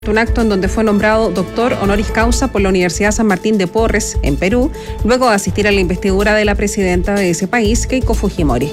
Un acto en donde fue nombrado doctor honoris causa por la Universidad San Martín de Porres, en Perú, luego de asistir a la investidura de la presidenta de ese país, Keiko Fujimori.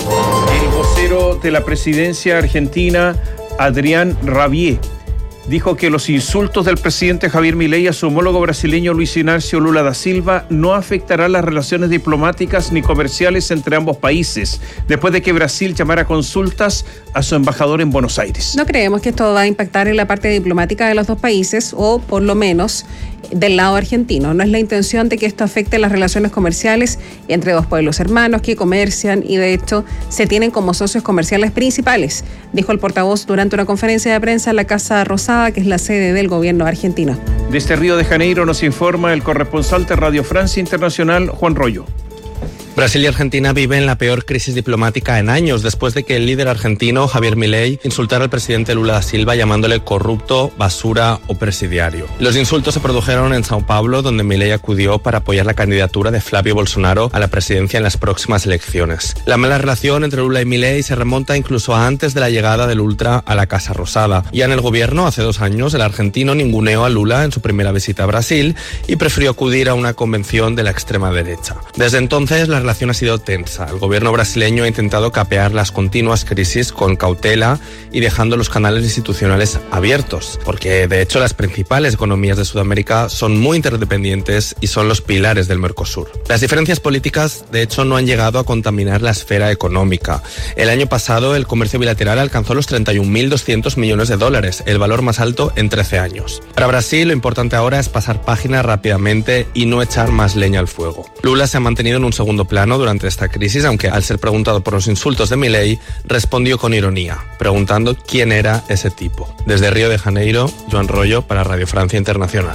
El vocero de la presidencia argentina, Adrián Rabier, dijo que los insultos del presidente Javier Milei a su homólogo brasileño Luis Inácio Lula da Silva no afectarán las relaciones diplomáticas ni comerciales entre ambos países, después de que Brasil llamara a consultas a su embajador en Buenos Aires. No creemos que esto va a impactar en la parte diplomática de los dos países, o por lo menos del lado argentino. No es la intención de que esto afecte las relaciones comerciales entre dos pueblos hermanos que comercian y de hecho se tienen como socios comerciales principales, dijo el portavoz durante una conferencia de prensa en la Casa Rosada, que es la sede del gobierno argentino. Desde Río de Janeiro nos informa el corresponsal de Radio Francia Internacional, Juan Rollo. Brasil y Argentina viven la peor crisis diplomática en años, después de que el líder argentino, Javier Milei, insultara al presidente Lula da Silva llamándole corrupto, basura o presidiario. Los insultos se produjeron en Sao Paulo, donde Milei acudió para apoyar la candidatura de Flavio Bolsonaro a la presidencia en las próximas elecciones. La mala relación entre Lula y Milei se remonta incluso a antes de la llegada del ultra a la Casa Rosada. Ya en el gobierno, hace 2 años, el argentino ninguneó a Lula en su primera visita a Brasil y prefirió acudir a una convención de la extrema derecha. Desde entonces, la relación ha sido tensa. El gobierno brasileño ha intentado capear las continuas crisis con cautela y dejando los canales institucionales abiertos, porque de hecho las principales economías de Sudamérica son muy interdependientes y son los pilares del Mercosur. Las diferencias políticas de hecho no han llegado a contaminar la esfera económica. El año pasado el comercio bilateral alcanzó los 31.200 millones de dólares, el valor más alto en 13 años. Para Brasil lo importante ahora es pasar página rápidamente y no echar más leña al fuego. Lula se ha mantenido en un segundo plano durante esta crisis, aunque al ser preguntado por los insultos de Milei, respondió con ironía, preguntando quién era ese tipo. Desde Río de Janeiro, Joan Rollo para Radio Francia Internacional.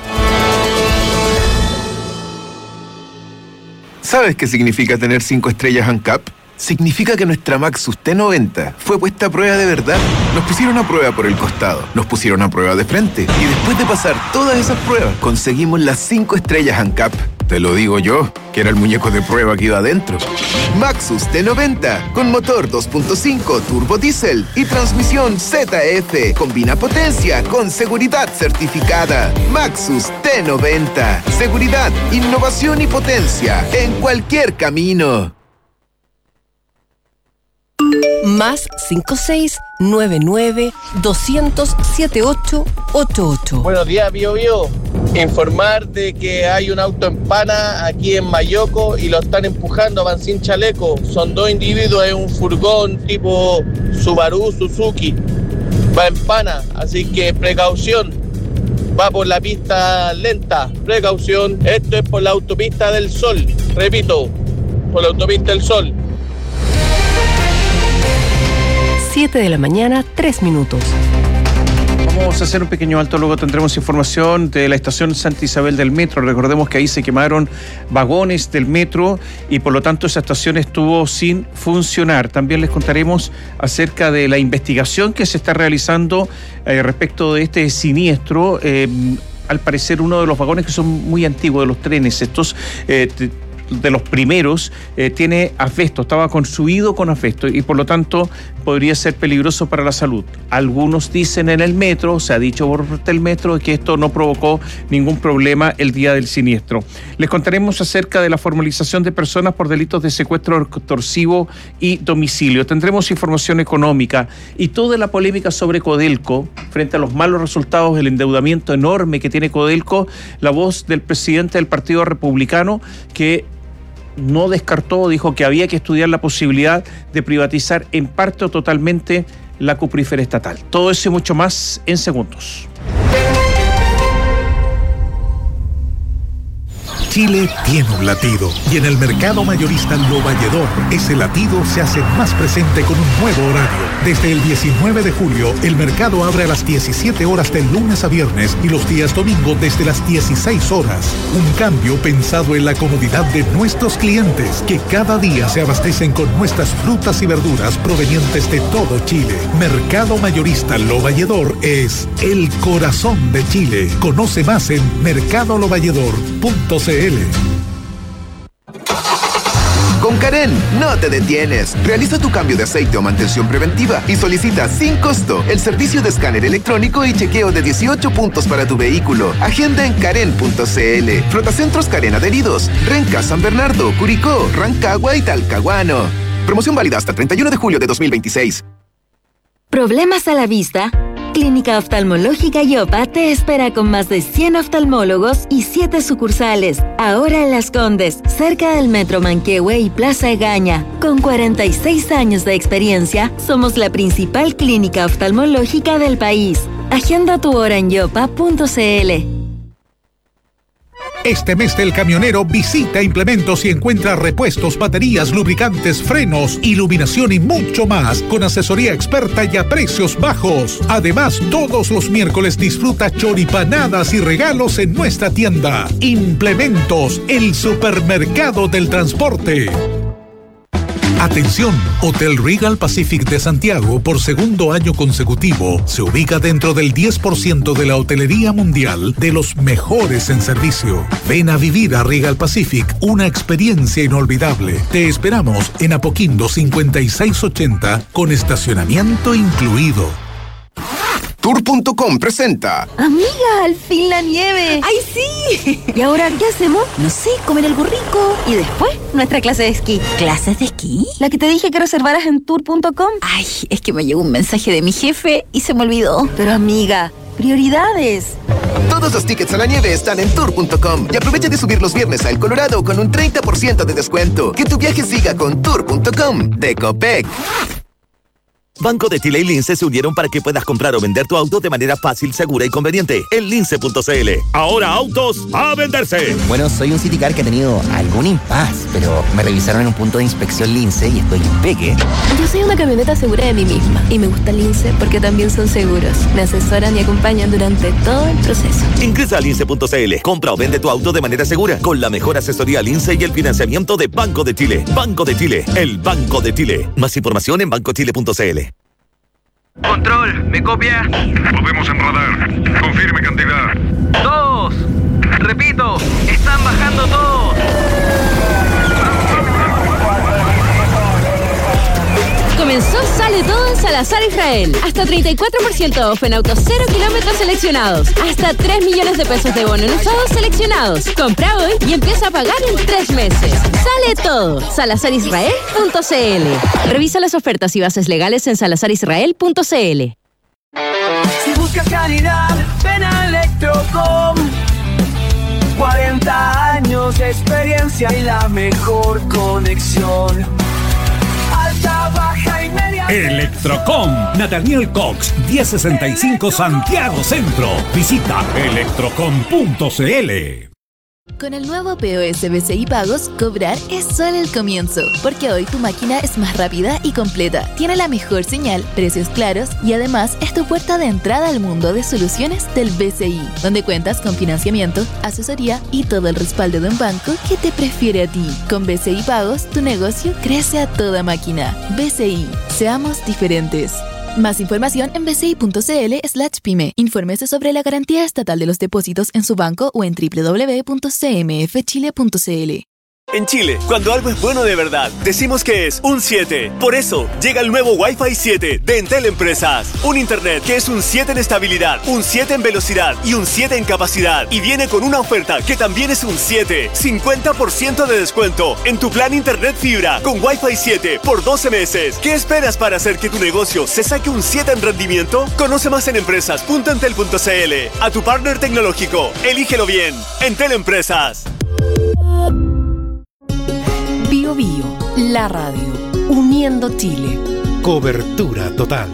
¿Sabes qué significa tener 5 estrellas ANCAP? Significa que nuestra Maxus T90 fue puesta a prueba de verdad. Nos pusieron a prueba por el costado, nos pusieron a prueba de frente y después de pasar todas esas pruebas, conseguimos las 5 estrellas ANCAP. Te lo digo yo, que era el muñeco de prueba que iba adentro. Maxus T90, con motor 2.5 turbo diésel y transmisión ZF. Combina potencia con seguridad certificada. Maxus T90, seguridad, innovación y potencia en cualquier camino. Más 5699-200-7888. Buenos días, Bio Bio. Informar de que hay un auto en pana aquí en Mayoco y lo están empujando, van sin chaleco. Son 2 individuos, es un furgón tipo Subaru, Suzuki. Va en pana, así que precaución. Va por la pista lenta, precaución. Esto es por la autopista del Sol. Repito, por la autopista del Sol. 7 de la mañana, 3 minutos. Vamos a hacer un pequeño alto, luego tendremos información de la estación Santa Isabel del metro. Recordemos que ahí se quemaron vagones del metro y por lo tanto esa estación estuvo sin funcionar. También les contaremos acerca de la investigación que se está realizando respecto de este siniestro. Al parecer uno de los vagones que son muy antiguos de los trenes, estos de los primeros, tiene asbesto, estaba construido con asbesto y por lo tanto podría ser peligroso para la salud. Algunos dicen en el metro, se ha dicho por el metro, que esto no provocó ningún problema el día del siniestro. Les contaremos acerca de la formalización de personas por delitos de secuestro extorsivo y domicilio. Tendremos información económica y toda la polémica sobre Codelco frente a los malos resultados del endeudamiento enorme que tiene Codelco. La voz del presidente del Partido Republicano, que no descartó, dijo que había que estudiar la posibilidad de privatizar en parte o totalmente la cuprífera estatal. Todo eso y mucho más en segundos. Chile tiene un latido y en el mercado mayorista Lo Valledor ese latido se hace más presente con un nuevo horario. Desde el 19 de julio el mercado abre a las 17 horas de lunes a viernes y los días domingo desde las 16 horas. Un cambio pensado en la comodidad de nuestros clientes que cada día se abastecen con nuestras frutas y verduras provenientes de todo Chile. Mercado mayorista Lo Valledor es el corazón de Chile. Conoce más en mercadolovalledor.cl. Con Karen, no te detienes. Realiza tu cambio de aceite o mantención preventiva y solicita sin costo el servicio de escáner electrónico y chequeo de 18 puntos para tu vehículo. Agenda en Karen.cl. Flotacentros Karen adheridos. Renca, San Bernardo, Curicó, Rancagua y Talcahuano. Promoción válida hasta el 31 de julio de 2026. ¿Problemas a la vista? Clínica Oftalmológica Yopa te espera con más de 100 oftalmólogos y 7 sucursales. Ahora en Las Condes, cerca del Metro Manquehue y Plaza Egaña. Con 46 años de experiencia, somos la principal clínica oftalmológica del país. Agenda tu hora en yopa.cl. Este mes del camionero visita Implementos y encuentra repuestos, baterías, lubricantes, frenos, iluminación y mucho más con asesoría experta y a precios bajos. Además, todos los miércoles disfruta choripanadas y regalos en nuestra tienda. Implementos, el supermercado del transporte. Atención, Hotel Regal Pacific de Santiago, por segundo año consecutivo, se ubica dentro del 10% de la hotelería mundial de los mejores en servicio. Ven a vivir a Regal Pacific una experiencia inolvidable. Te esperamos en Apoquindo 5680 con estacionamiento incluido. Tour.com presenta. Amiga, al fin la nieve. ¡Ay, sí! ¿Y ahora qué hacemos? No sé, comer algo rico. Y después, nuestra clase de esquí. ¿Clases de esquí? La que te dije que reservaras en Tour.com. Ay, es que me llegó un mensaje de mi jefe y se me olvidó. Pero amiga, prioridades. Todos los tickets a la nieve están en Tour.com y aprovecha de subir los viernes a El Colorado con un 30% de descuento. Que tu viaje siga con Tour.com de Copec. Banco de Chile y Lince se unieron para que puedas comprar o vender tu auto de manera fácil, segura y conveniente en lince.cl. Ahora autos a venderse. Bueno, soy un Citicar que ha tenido algún impasse, pero me revisaron en un punto de inspección Lince y estoy impeque. Yo soy una camioneta segura de mí misma y me gusta Lince porque también son seguros. Me asesoran y acompañan durante todo el proceso. Ingresa a lince.cl. Compra o vende tu auto de manera segura con la mejor asesoría Lince y el financiamiento de Banco de Chile. Banco de Chile, el Banco de Chile. Más información en bancochile.cl. Control, ¿me copia? Podemos en radar. Confirme cantidad. 2. Repito, están bajando todos. Comenzó Sale Todo en Salazar Israel. Hasta 34% off en autos 0 kilómetros seleccionados. Hasta 3 millones de pesos de bono en usados seleccionados. Compra hoy y empieza a pagar en 3 meses. Sale Todo. SalazarIsrael.cl. Revisa las ofertas y bases legales en salazarisrael.cl. Si buscas calidad, ven a Electrocom. 40 años de experiencia y la mejor conexión. Alta, baja y media. Electrocom, Nathaniel Cox, 1065 Santiago Centro. Visita electrocom.cl. Con el nuevo POS BCI Pagos, cobrar es solo el comienzo, porque hoy tu máquina es más rápida y completa, tiene la mejor señal, precios claros y además es tu puerta de entrada al mundo de soluciones del BCI, donde cuentas con financiamiento, asesoría y todo el respaldo de un banco que te prefiere a ti. Con BCI Pagos, tu negocio crece a toda máquina. BCI, seamos diferentes. Más información en bci.cl/pyme. Infórmese sobre la garantía estatal de los depósitos en su banco o en www.cmfchile.cl. En Chile, cuando algo es bueno de verdad, decimos que es un 7. Por eso, llega el nuevo Wi-Fi 7 de Entel Empresas. Un internet que es un 7 en estabilidad, un 7 en velocidad y un 7 en capacidad. Y viene con una oferta que también es un 7. 50% de descuento en tu plan internet fibra con Wi-Fi 7 por 12 meses. ¿Qué esperas para hacer que tu negocio se saque un 7 en rendimiento? Conoce más en empresas.entel.cl. A tu partner tecnológico, elígelo bien. Entel Empresas. Bio Bio, la radio, uniendo Chile. Cobertura total.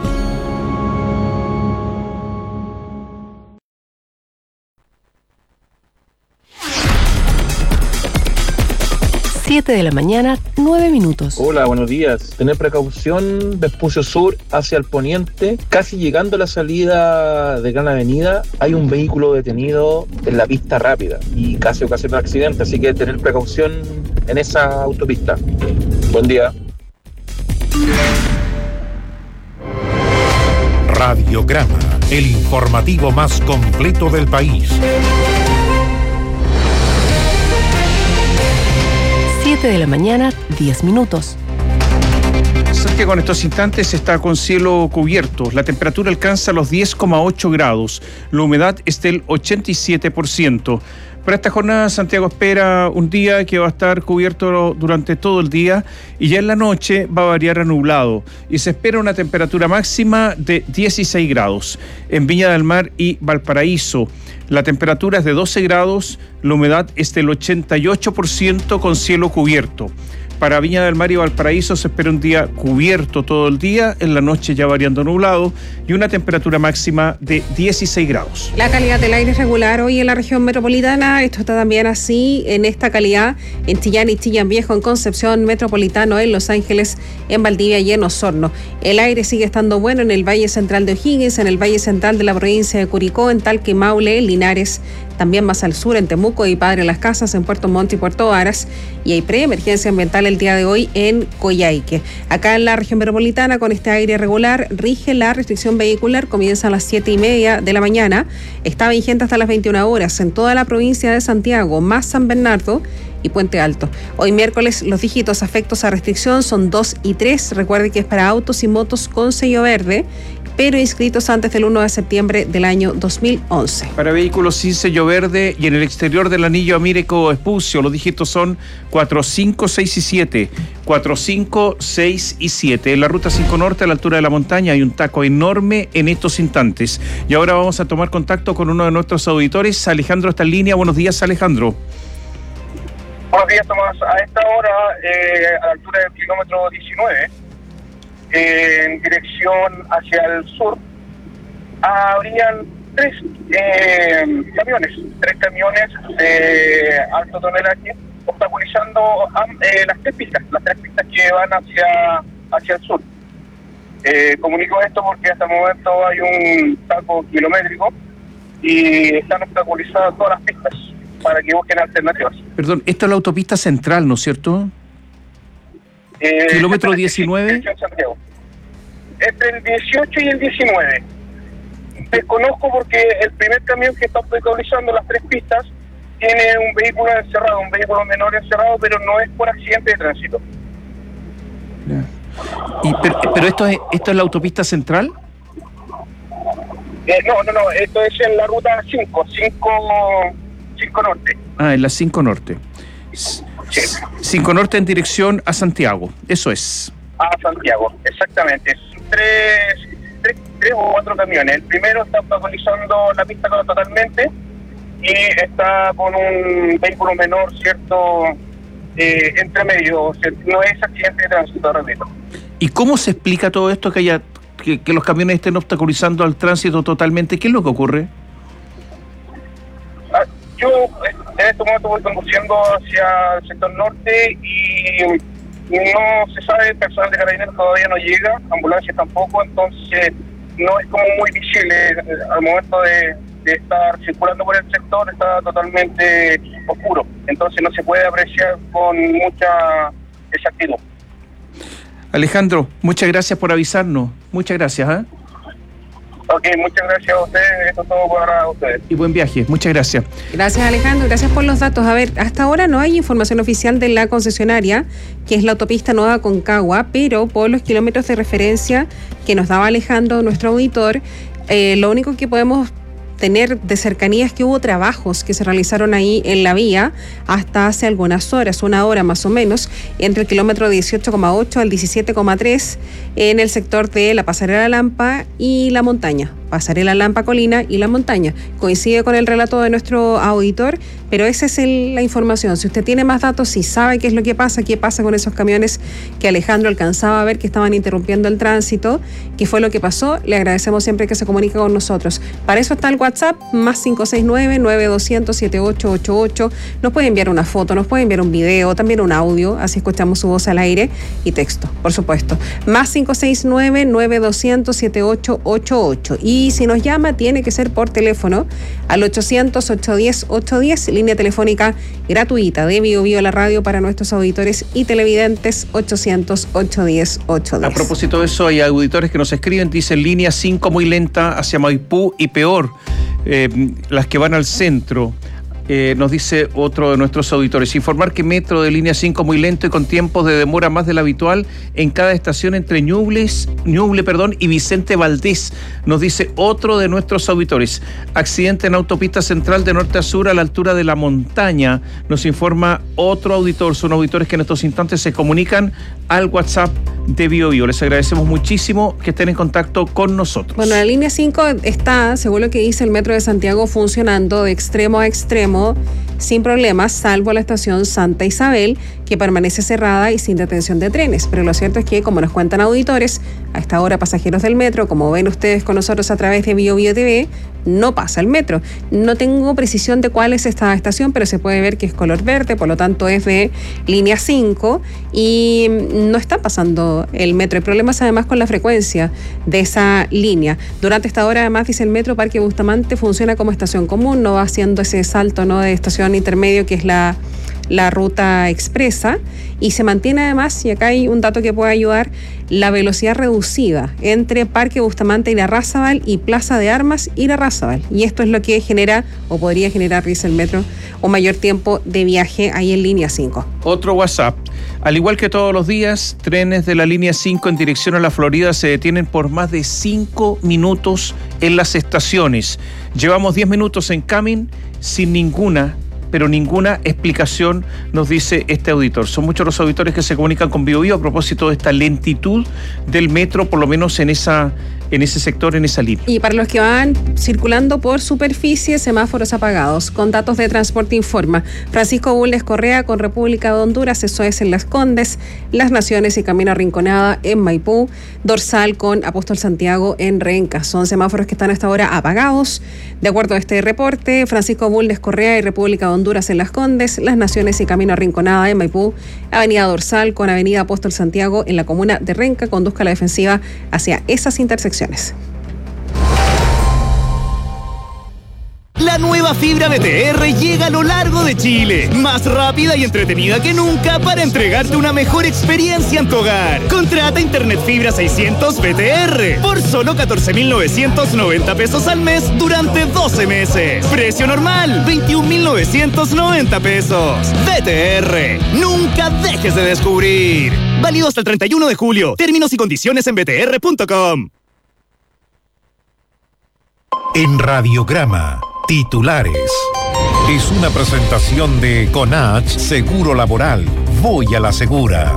Siete de la mañana, 9 minutos. Hola, buenos días. Tener precaución, Vespucio Sur hacia el poniente. Casi llegando a la salida de Gran Avenida, hay un vehículo detenido en la pista rápida y casi ocasiona un accidente, así que tener precaución en esa autopista. Buen día. Radiograma, el informativo más completo del país. 7 de la mañana, 10 minutos. Santiago en estos instantes está con cielo cubierto. La temperatura alcanza los 10,8 grados. La humedad es del 87%. Para esta jornada, Santiago espera un día que va a estar cubierto durante todo el día y ya en la noche va a variar a nublado. Y se espera una temperatura máxima de 16 grados. En Viña del Mar y Valparaíso, la temperatura es de 12 grados, la humedad es del 88% con cielo cubierto. Para Viña del Mar y Valparaíso se espera un día cubierto todo el día, en la noche ya variando nublado y una temperatura máxima de 16 grados. La calidad del aire es regular hoy en la región metropolitana. Esto está también así en esta calidad en Chillán y Chillán Viejo, en Concepción, Metropolitano, en Los Ángeles, en Valdivia y en Osorno. El aire sigue estando bueno en el Valle Central de O'Higgins, en el Valle Central de la provincia de Curicó, en Talque, Maule, en Linares, también más al sur en Temuco y Padre Las Casas, en Puerto Montt y Puerto Varas, y hay preemergencia ambiental el día de hoy en Coyhaique. Acá en la región metropolitana, con este aire regular, rige la restricción vehicular, comienza a las 7:30 de la mañana, está vigente hasta las 21 horas en toda la provincia de Santiago, más San Bernardo y Puente Alto. Hoy miércoles los dígitos afectos a restricción son 2 y 3, recuerde que es para autos y motos con sello verde, pero inscritos antes del 1 de septiembre del año 2011. Para vehículos sin sello verde y en el exterior del anillo Amírico Espucio, los dígitos son 4, 5, 6 y 7. 4, 5, 6 y 7. En la ruta 5 Norte, a la altura de la montaña, hay un taco enorme en estos instantes. Y ahora vamos a tomar contacto con uno de nuestros auditores. Alejandro está en línea. Buenos días, Alejandro. Buenos días, Tomás. A esta hora, a la altura del kilómetro 19, en dirección hacia el sur, habrían tres camiones de alto tonelaje obstaculizando las tres pistas que van hacia el sur. Comunico esto porque hasta el momento hay un taco kilométrico y están obstaculizadas todas las pistas para que busquen alternativas. Perdón, esta es la autopista central, ¿no es cierto? Kilómetro 19. Entre el 18 y el 19. Desconozco porque el primer camión que está obstaculizando las tres pistas tiene un vehículo encerrado, un vehículo menor encerrado, pero no es por accidente de tránsito. Pero esto es la autopista central. No, esto es en la ruta 5 Norte. Ah, en la 5 Norte. Sí. 5 Norte en dirección a Santiago, eso es. A Santiago, exactamente. Tres o cuatro camiones. El primero está obstaculizando la pista totalmente y está con un vehículo menor, ¿cierto? Entre medio, o sea, no es accidente de tránsito, repito. ¿Y cómo se explica todo esto, que los camiones estén obstaculizando al tránsito totalmente? ¿Qué es lo que ocurre? Yo en este momento voy conduciendo hacia el sector norte y no se sabe, personal de carabineros todavía no llega, ambulancias tampoco, entonces no es como muy visible al momento de estar circulando por el sector, está totalmente oscuro, entonces no se puede apreciar con mucha exactitud. Alejandro, muchas gracias por avisarnos, muchas gracias. Ok, muchas gracias a ustedes, esto es todo para ustedes. Y buen viaje, muchas gracias. Gracias, Alejandro, gracias por los datos. A ver, hasta ahora no hay información oficial de la concesionaria, que es la autopista Nueva Concagua, pero por los kilómetros de referencia que nos daba Alejandro, nuestro auditor, lo único que podemos tener de cercanía es que hubo trabajos que se realizaron ahí en la vía hasta hace algunas horas, una hora más o menos, entre el kilómetro 18,8 al 17,3 en el sector de la Pasarela Lampa y la montaña. Pasarela Lampa Colina y la montaña. Coincide con el relato de nuestro auditor, pero esa es la información. Si usted tiene más datos, si sabe qué es lo que pasa, qué pasa con esos camiones que Alejandro alcanzaba a ver que estaban interrumpiendo el tránsito, qué fue lo que pasó, le agradecemos siempre que se comunique con nosotros. Para eso está el WhatsApp, más 569-9200-7888. Nos puede enviar una foto, nos puede enviar un video, también un audio, así escuchamos su voz al aire, y texto, por supuesto. Más 569-9200-7888. Y si nos llama, tiene que ser por teléfono al 800-810-810, línea telefónica gratuita de Bio Bio la radio para nuestros auditores y televidentes, 800-810-810. A propósito de eso, hay auditores que nos escriben, dicen línea 5 muy lenta hacia Maipú y peor, las que van al centro. Nos dice otro de nuestros auditores. Informar que metro de línea 5 muy lento y con tiempos de demora más de lo habitual en cada estación entre Ñuble y Vicente Valdés. Nos dice otro de nuestros auditores. Accidente en autopista central de norte a sur a la altura de La Montaña. Nos informa otro auditor. Son auditores que en estos instantes se comunican al WhatsApp de BioBio. Les agradecemos muchísimo que estén en contacto con nosotros. Bueno, la línea 5 está, según lo que dice el Metro de Santiago, funcionando de extremo a extremo sin problemas, salvo la estación Santa Isabel, que permanece cerrada y sin detención de trenes. Pero lo cierto es que, como nos cuentan auditores, a esta hora pasajeros del metro, como ven ustedes con nosotros a través de BioBio TV, no pasa el metro. No tengo precisión de cuál es esta estación, pero se puede ver que es color verde, por lo tanto es de línea 5 y no está pasando el metro. Hay problemas además con la frecuencia de esa línea. Durante esta hora, además, dice el metro, Parque Bustamante funciona como estación común, no va haciendo ese salto, ¿no?, de estación intermedio que es la ruta expresa, y se mantiene además, y acá hay un dato que puede ayudar, la velocidad reducida entre Parque Bustamante y Larrázaval y Plaza de Armas y Larrázaval, y esto es lo que genera o podría generar, dice el metro, un mayor tiempo de viaje ahí en línea 5. Otro WhatsApp. Al igual que todos los días, trenes de la línea 5 en dirección a la Florida se detienen por más de 5 minutos en las estaciones. Llevamos 10 minutos en Camin sin ninguna explicación, nos dice este auditor. Son muchos los auditores que se comunican con BioBio a propósito de esta lentitud del metro, por lo menos en ese sector, en esa línea. Y para los que van circulando por superficie, semáforos apagados. Con datos de Transporte Informa, Francisco Bulnes Correa con República de Honduras, eso es en Las Condes, Las Naciones y Camino a Rinconada en Maipú, Dorsal con Apóstol Santiago en Renca. Son semáforos que están hasta ahora apagados. De acuerdo a este reporte, Francisco Bulnes Correa y República de Honduras en Las Condes, Las Naciones y Camino a Rinconada en Maipú, Avenida Dorsal con Avenida Apóstol Santiago en la comuna de Renca, conduzca la defensiva hacia esas intersecciones. La nueva fibra BTR llega a lo largo de Chile, más rápida y entretenida que nunca para entregarte una mejor experiencia en tu hogar. Contrata Internet Fibra 600 BTR por solo 14.990 pesos al mes durante 12 meses. Precio normal, 21.990 pesos. BTR, nunca dejes de descubrir. Válido hasta el 31 de julio. Términos y condiciones en btr.com. En Radiograma, titulares. Es una presentación de Conach Seguro Laboral. Voy a la segura.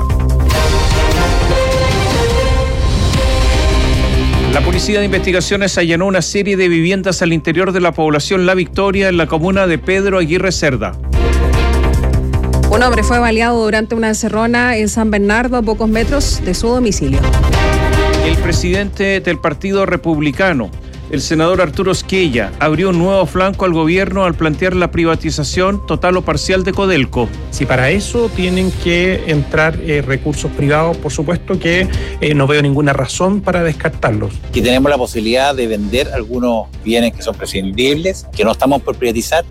La Policía de Investigaciones allanó una serie de viviendas al interior de la población La Victoria en la comuna de Pedro Aguirre Cerda. Un hombre fue baleado durante una encerrona en San Bernardo a pocos metros de su domicilio. El presidente del Partido Republicano, el senador Arturo Esquella, abrió un nuevo flanco al gobierno al plantear la privatización total o parcial de Codelco. Si para eso tienen que entrar recursos privados, por supuesto que no veo ninguna razón para descartarlos. Que tenemos la posibilidad de vender algunos bienes que son prescindibles, que no estamos por privatizar.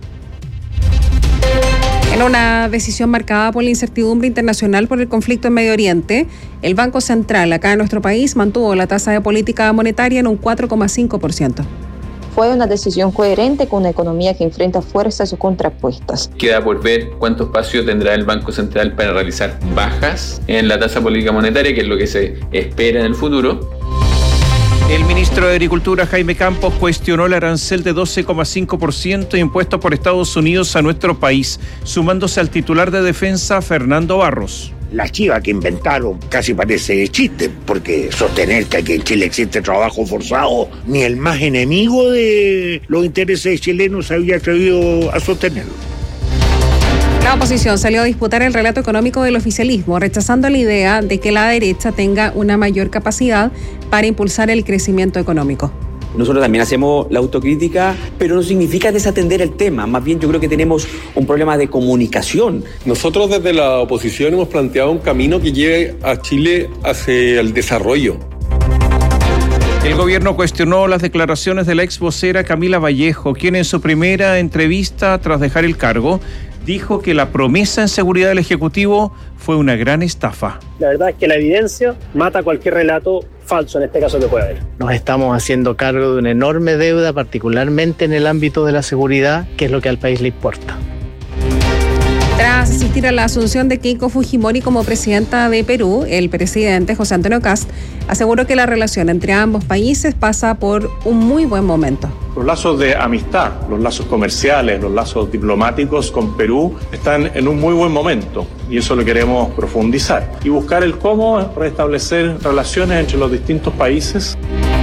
En una decisión marcada por la incertidumbre internacional por el conflicto en Medio Oriente, el Banco Central acá en nuestro país mantuvo la tasa de política monetaria en un 4,5%. Fue una decisión coherente con una economía que enfrenta fuerzas contrapuestas. Queda por ver cuánto espacio tendrá el Banco Central para realizar bajas en la tasa política monetaria, que es lo que se espera en el futuro. El ministro de Agricultura, Jaime Campos, cuestionó el arancel de 12,5% impuesto por Estados Unidos a nuestro país, sumándose al titular de Defensa, Fernando Barros. La chiva que inventaron casi parece chiste, porque sostener que aquí en Chile existe trabajo forzado, ni el más enemigo de los intereses chilenos se había atrevido a sostenerlo. La oposición salió a disputar el relato económico del oficialismo, rechazando la idea de que la derecha tenga una mayor capacidad para impulsar el crecimiento económico. Nosotros también hacemos la autocrítica, pero no significa desatender el tema. Más bien yo creo que tenemos un problema de comunicación. Nosotros desde la oposición hemos planteado un camino que lleve a Chile hacia el desarrollo. El gobierno cuestionó las declaraciones de la ex vocera Camila Vallejo, quien en su primera entrevista tras dejar el cargo dijo que la promesa en seguridad del Ejecutivo fue una gran estafa. La verdad es que la evidencia mata cualquier relato falso, en este caso, que pueda haber. Nos estamos haciendo cargo de una enorme deuda, particularmente en el ámbito de la seguridad, que es lo que al país le importa. Tras asistir a la asunción de Keiko Fujimori como presidenta de Perú, el presidente José Antonio Kast aseguró que la relación entre ambos países pasa por un muy buen momento. Los lazos de amistad, los lazos comerciales, los lazos diplomáticos con Perú están en un muy buen momento y eso lo queremos profundizar y buscar el cómo restablecer relaciones entre los distintos países.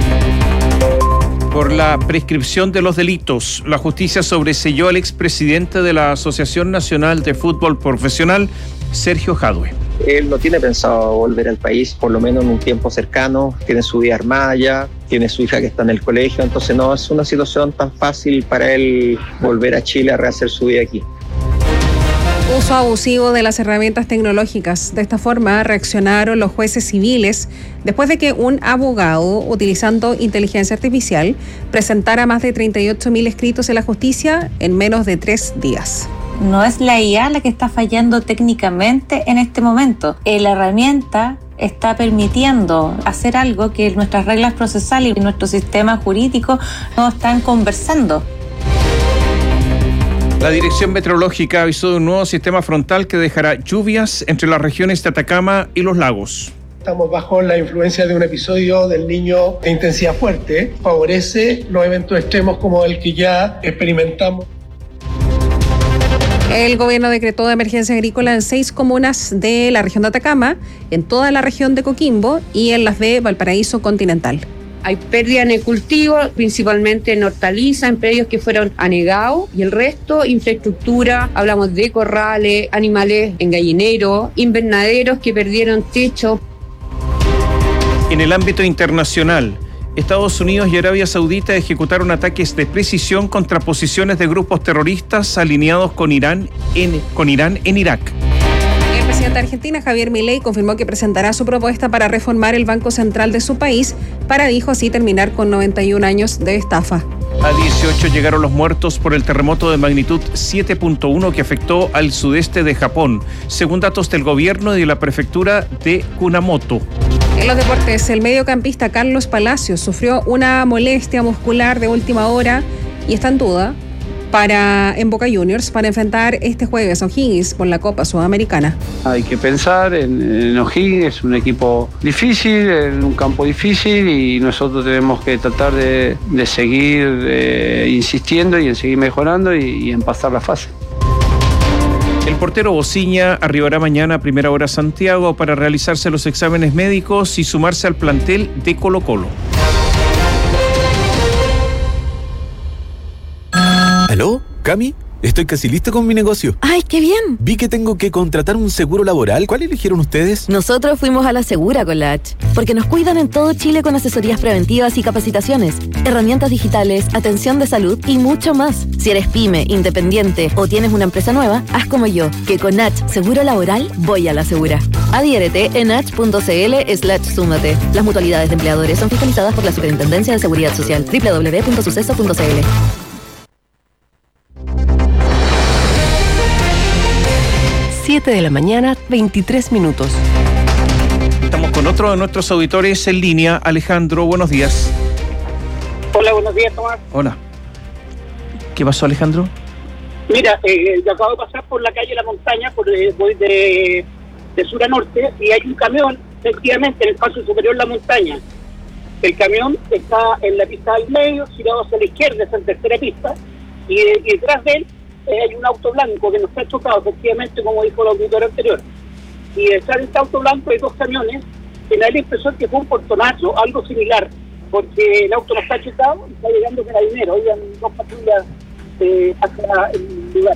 Por la prescripción de los delitos, la justicia sobreseyó al expresidente de la Asociación Nacional de Fútbol Profesional, Sergio Jadue. Él no tiene pensado volver al país, por lo menos en un tiempo cercano. Tiene su vida armada ya, tiene su hija que está en el colegio, entonces no es una situación tan fácil para él volver a Chile a rehacer su vida aquí. Uso abusivo de las herramientas tecnológicas. De esta forma reaccionaron los jueces civiles después de que un abogado, utilizando inteligencia artificial, presentara más de 38.000 escritos en la justicia en menos de 3 días. No es la IA la que está fallando técnicamente en este momento. La herramienta está permitiendo hacer algo que nuestras reglas procesales y nuestro sistema jurídico no están conversando. La Dirección Meteorológica avisó de un nuevo sistema frontal que dejará lluvias entre las regiones de Atacama y los lagos. Estamos bajo la influencia de un episodio del Niño de intensidad fuerte. Favorece los eventos extremos como el que ya experimentamos. El gobierno decretó de emergencia agrícola en 6 comunas de la región de Atacama, en toda la región de Coquimbo y en las de Valparaíso Continental. Hay pérdida en el cultivo, principalmente en hortalizas, en predios que fueron anegados, y el resto, infraestructura, hablamos de corrales, animales en gallinero, invernaderos que perdieron techo. En el ámbito internacional, Estados Unidos y Arabia Saudita ejecutaron ataques de precisión contra posiciones de grupos terroristas alineados con Irán en Irak. El presidente de Argentina, Javier Milei, confirmó que presentará su propuesta para reformar el Banco Central de su país para, dijo así, terminar con 91 años de estafa. A 18 llegaron los muertos por el terremoto de magnitud 7.1 que afectó al sudeste de Japón, según datos del gobierno y de la prefectura de Kumamoto. En los deportes, el mediocampista Carlos Palacios sufrió una molestia muscular de última hora y está en duda en Boca Juniors para enfrentar este jueves a O'Higgins por la Copa Sudamericana. Hay que pensar en O'Higgins, es un equipo difícil, en un campo difícil y nosotros tenemos que tratar de seguir insistiendo y en seguir mejorando y en pasar la fase. El portero Bociña arribará mañana a primera hora a Santiago para realizarse los exámenes médicos y sumarse al plantel de Colo-Colo. ¿Aló? ¿Cami? Estoy casi lista con mi negocio. ¡Ay, qué bien! Vi que tengo que contratar un seguro laboral. ¿Cuál eligieron ustedes? Nosotros fuimos a la Segura con la H, porque nos cuidan en todo Chile con asesorías preventivas y capacitaciones, herramientas digitales, atención de salud y mucho más. Si eres pyme, independiente o tienes una empresa nueva, haz como yo, que con H Seguro Laboral voy a la Segura. Adhiérete en h.cl/súmate. Las mutualidades de empleadores son fiscalizadas por la Superintendencia de Seguridad Social. www.suceso.cl. 7 de la mañana, 23 minutos. Estamos con otro de nuestros auditores en línea. Alejandro, buenos días. Hola, buenos días, Tomás. Hola. ¿Qué pasó, Alejandro? Mira, yo acabo de pasar por la calle La Montaña, voy de sur a norte, y hay un camión, efectivamente, en el paso superior La Montaña. El camión está en la pista del medio, girado hacia la izquierda, es en tercera pista, y detrás de él hay un auto blanco que no está chocado, efectivamente, como dijo el auditor anterior. Y detrás de este auto blanco hay 2 camiones, que me da la impresión que fue un portonazo, algo similar, porque el auto no está chocado y está llegando carabinero, habían 2 patrullas hacia el lugar.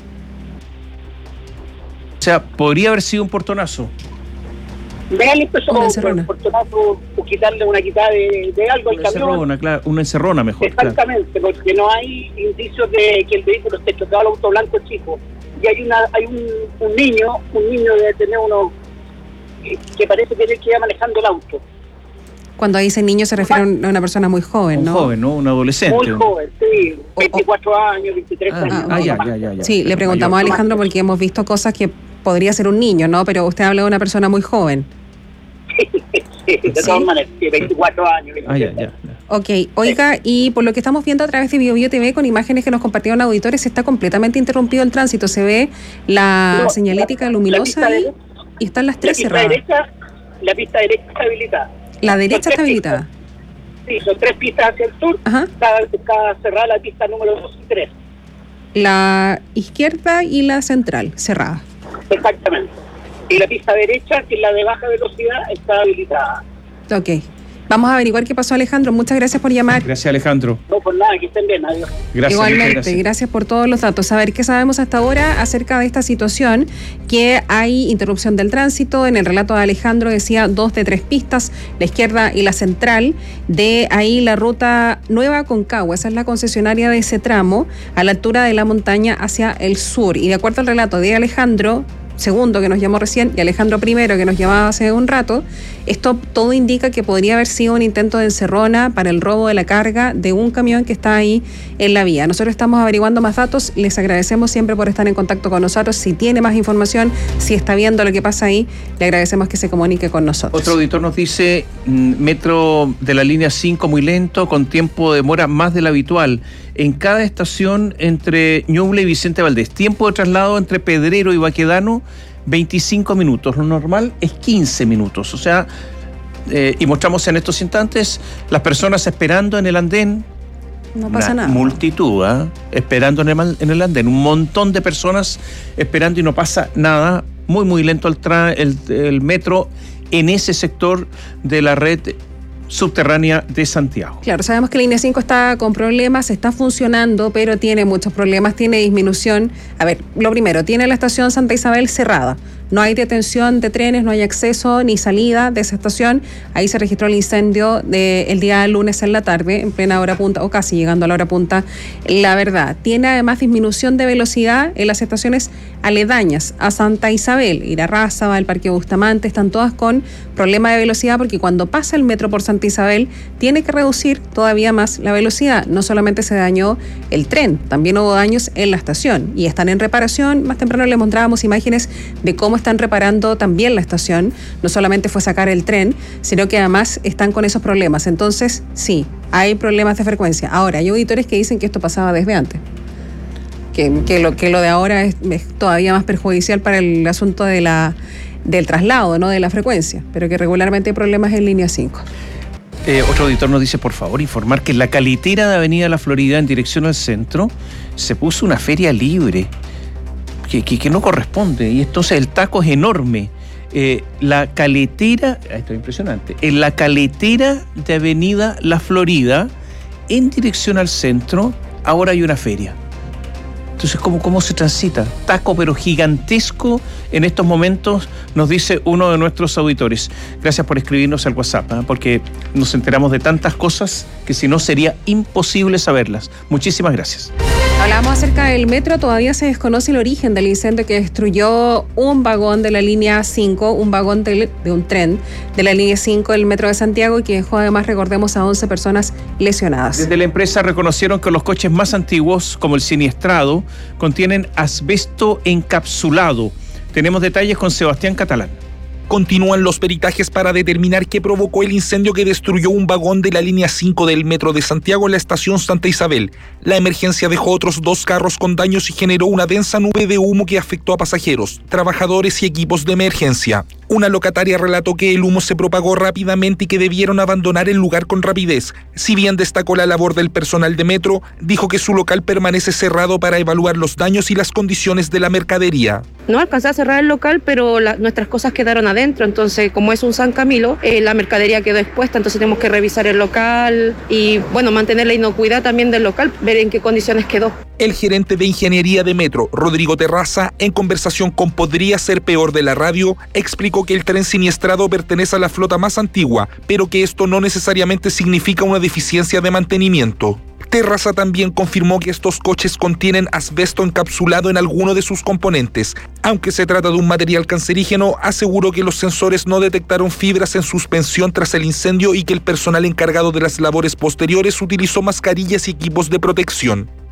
O sea, podría haber sido un portonazo. Me da la impresión que un portonazo o quitarle una quitada de algo al camión. Una encerrona mejor. Exactamente, claro. Porque no hay indicios de que el vehículo esté chocado al auto blanco chico. Y hay un niño debe tener uno que parece que es el que iba manejando el auto. Cuando dicen niño se refiere a una persona muy joven, ¿no? Un joven, ¿no? Un adolescente. Muy joven, sí. 24 años, 23 años. Ya. Sí, le preguntamos a Alejandro porque hemos visto cosas que podría ser un niño, ¿no? Pero usted habla de una persona muy joven. Sí, de todas maneras, 24 años. 23 años. Ok, oiga, y por lo que estamos viendo a través de BioBio TV con imágenes que nos compartieron auditores, está completamente interrumpido el tránsito. Se ve la señalética luminosa ahí y están las tres cerradas. La pista derecha está habilitada. La derecha está habilitada. Sí, son 3 pistas hacia el sur, cada cerrada la pista número 2 y 3. La izquierda y la central, cerrada. Exactamente. Y la pista derecha, que es la de baja velocidad, está habilitada. Ok. Vamos a averiguar qué pasó, Alejandro. Muchas gracias por llamar. Gracias, Alejandro. No, por nada, que estén bien. Adiós. Gracias. Igualmente, gracias por todos los datos. A ver, ¿qué sabemos hasta ahora acerca de esta situación? Que hay interrupción del tránsito. En el relato de Alejandro decía 2 de 3 pistas, la izquierda y la central. De ahí la ruta Nueva Concagua, esa es la concesionaria de ese tramo, a la altura de la montaña hacia el sur. Y de acuerdo al relato de Alejandro segundo que nos llamó recién y Alejandro primero que nos llamaba hace un rato, esto todo indica que podría haber sido un intento de encerrona para el robo de la carga de un camión que está ahí en la vía. Nosotros estamos averiguando más datos, les agradecemos siempre por estar en contacto con nosotros. Si tiene más información, si está viendo lo que pasa ahí, le agradecemos que se comunique con nosotros. Otro auditor nos dice, metro de la línea 5 muy lento, con tiempo de demora más del habitual. En cada estación entre Ñuble y Vicente Valdés. Tiempo de traslado entre Pedrero y Baquedano, 25 minutos. Lo normal es 15 minutos. O sea, y mostramos en estos instantes las personas esperando en el andén. No pasa nada. Multitud, esperando en el andén. Un montón de personas esperando y no pasa nada. Muy, muy lento el metro en ese sector de la red subterránea de Santiago. Claro, sabemos que la línea 5 está con problemas, está funcionando, pero tiene muchos problemas, tiene disminución. A ver, lo primero, tiene la estación Santa Isabel cerrada. No hay detención de trenes, no hay acceso ni salida de esa estación. Ahí se registró el incendio el día lunes en la tarde, en plena hora punta, o casi llegando a la hora punta, la verdad. Tiene además disminución de velocidad en las estaciones aledañas a Santa Isabel. Irarrázaval, el Parque Bustamante, están todas con problema de velocidad porque cuando pasa el metro por Santa Isabel tiene que reducir todavía más la velocidad. No solamente se dañó el tren, también hubo daños en la estación y están en reparación. Más temprano les mostrábamos imágenes de cómo están reparando también la estación. No solamente fue sacar el tren, sino que además están con esos problemas. Entonces, sí, hay problemas de frecuencia. Ahora, hay auditores que dicen que esto pasaba desde antes. Que lo de ahora es todavía más perjudicial para el asunto del traslado, ¿no? De la frecuencia, pero que regularmente hay problemas en línea 5. Otro auditor nos dice, por favor, informar que en la caletera de Avenida La Florida en dirección al centro se puso una feria libre que no corresponde y entonces el taco es enorme. La caletera, esto es impresionante, en la caletera de Avenida La Florida en dirección al centro ahora hay una feria. Entonces, ¿cómo se transita? Taco, pero gigantesco en estos momentos, nos dice uno de nuestros auditores. Gracias por escribirnos al WhatsApp, porque nos enteramos de tantas cosas que si no sería imposible saberlas. Muchísimas gracias. Hablamos acerca del metro, todavía se desconoce el origen del incendio que destruyó un vagón de la línea 5, un vagón de un tren de la línea 5 del metro de Santiago y que dejó además, recordemos, a 11 personas lesionadas. Desde la empresa reconocieron que los coches más antiguos, como el siniestrado, contienen asbesto encapsulado. Tenemos detalles con Sebastián Catalán. Continúan los peritajes para determinar qué provocó el incendio que destruyó un vagón de la línea 5 del metro de Santiago en la estación Santa Isabel. La emergencia dejó otros 2 carros con daños y generó una densa nube de humo que afectó a pasajeros, trabajadores y equipos de emergencia. Una locataria relató que el humo se propagó rápidamente y que debieron abandonar el lugar con rapidez. Si bien destacó la labor del personal de metro, dijo que su local permanece cerrado para evaluar los daños y las condiciones de la mercadería. No alcancé a cerrar el local, pero nuestras cosas quedaron adentro, entonces como es un San Camilo, la mercadería quedó expuesta, entonces tenemos que revisar el local y mantener la inocuidad también del local, ver en qué condiciones quedó. El gerente de ingeniería de Metro, Rodrigo Terraza, en conversación con Podría Ser Peor de la radio, explicó que el tren siniestrado pertenece a la flota más antigua, pero que esto no necesariamente significa una deficiencia de mantenimiento. Terraza también confirmó que estos coches contienen asbesto encapsulado en alguno de sus componentes. Aunque se trata de un material cancerígeno, aseguró que los sensores no detectaron fibras en suspensión tras el incendio y que el personal encargado de las labores posteriores utilizó mascarillas y equipos de protección.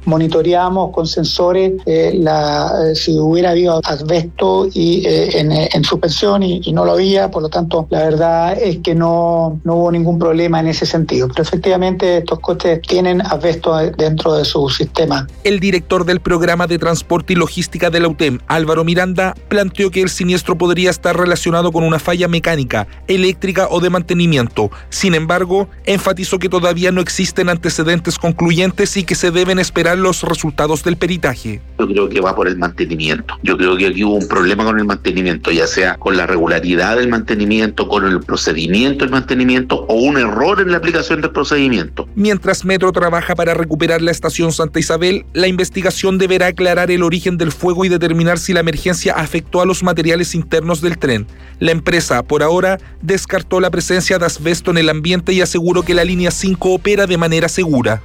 monitoreamos con sensores si hubiera habido asbesto en suspensión y no lo había, por lo tanto la verdad es que no hubo ningún problema en ese sentido. Pero efectivamente estos coches tienen asbesto dentro de su sistema. El director del programa de transporte y logística de la UTEM, Álvaro Miranda, planteó que el siniestro podría estar relacionado con una falla mecánica, eléctrica o de mantenimiento. Sin embargo, enfatizó que todavía no existen antecedentes concluyentes y que se deben esperar los resultados del peritaje. Yo creo que va por el mantenimiento. Yo creo que aquí hubo un problema con el mantenimiento, ya sea con la regularidad del mantenimiento, con el procedimiento del mantenimiento o un error en la aplicación del procedimiento. Mientras Metro trabaja para recuperar la estación Santa Isabel, la investigación deberá aclarar el origen del fuego y determinar si la emergencia afectó a los materiales internos del tren. La empresa, por ahora, descartó la presencia de asbesto en el ambiente y aseguró que la línea 5 opera de manera segura.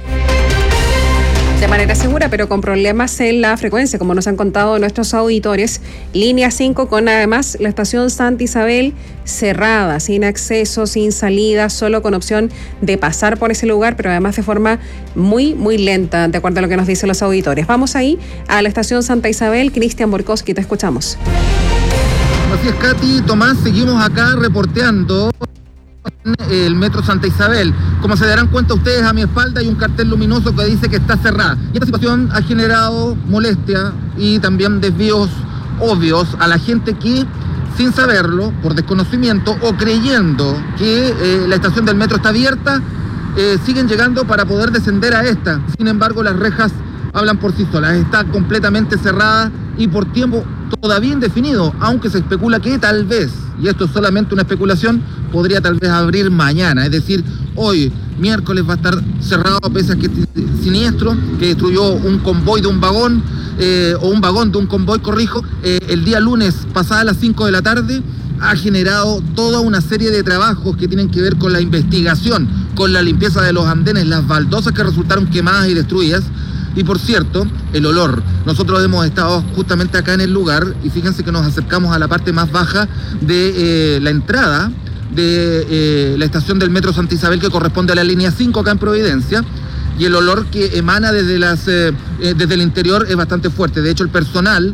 De manera segura, pero con problemas en la frecuencia, como nos han contado nuestros auditores. Línea 5 con además la estación Santa Isabel cerrada, sin acceso, sin salida, solo con opción de pasar por ese lugar, pero además de forma muy, muy lenta, de acuerdo a lo que nos dicen los auditores. Vamos ahí a la estación Santa Isabel. Cristian Borkowski, te escuchamos. Así es, Katy, Tomás, seguimos acá reporteando el Metro Santa Isabel. Como se darán cuenta ustedes, a mi espalda hay un cartel luminoso que dice que está cerrada. Y esta situación ha generado molestia y también desvíos obvios a la gente que, sin saberlo, por desconocimiento o creyendo que la estación del metro está abierta, siguen llegando para poder descender a esta. Sin embargo, las rejas hablan por sí solas. Está completamente cerrada y por tiempo todavía indefinido, aunque se especula que tal vez, y esto es solamente una especulación, podría tal vez abrir mañana. Es decir, hoy, miércoles, va a estar cerrado pese a que este siniestro que destruyó un convoy de un vagón, o un vagón de un convoy, corrijo, el día lunes pasada a las 5 de la tarde, ha generado toda una serie de trabajos que tienen que ver con la investigación, con la limpieza de los andenes, las baldosas que resultaron quemadas y destruidas. Y por cierto, el olor. Nosotros hemos estado justamente acá en el lugar y fíjense que nos acercamos a la parte más baja de la entrada de la estación del Metro Santa Isabel, que corresponde a la línea 5 acá en Providencia, y el olor que emana desde el interior es bastante fuerte. De hecho, el personal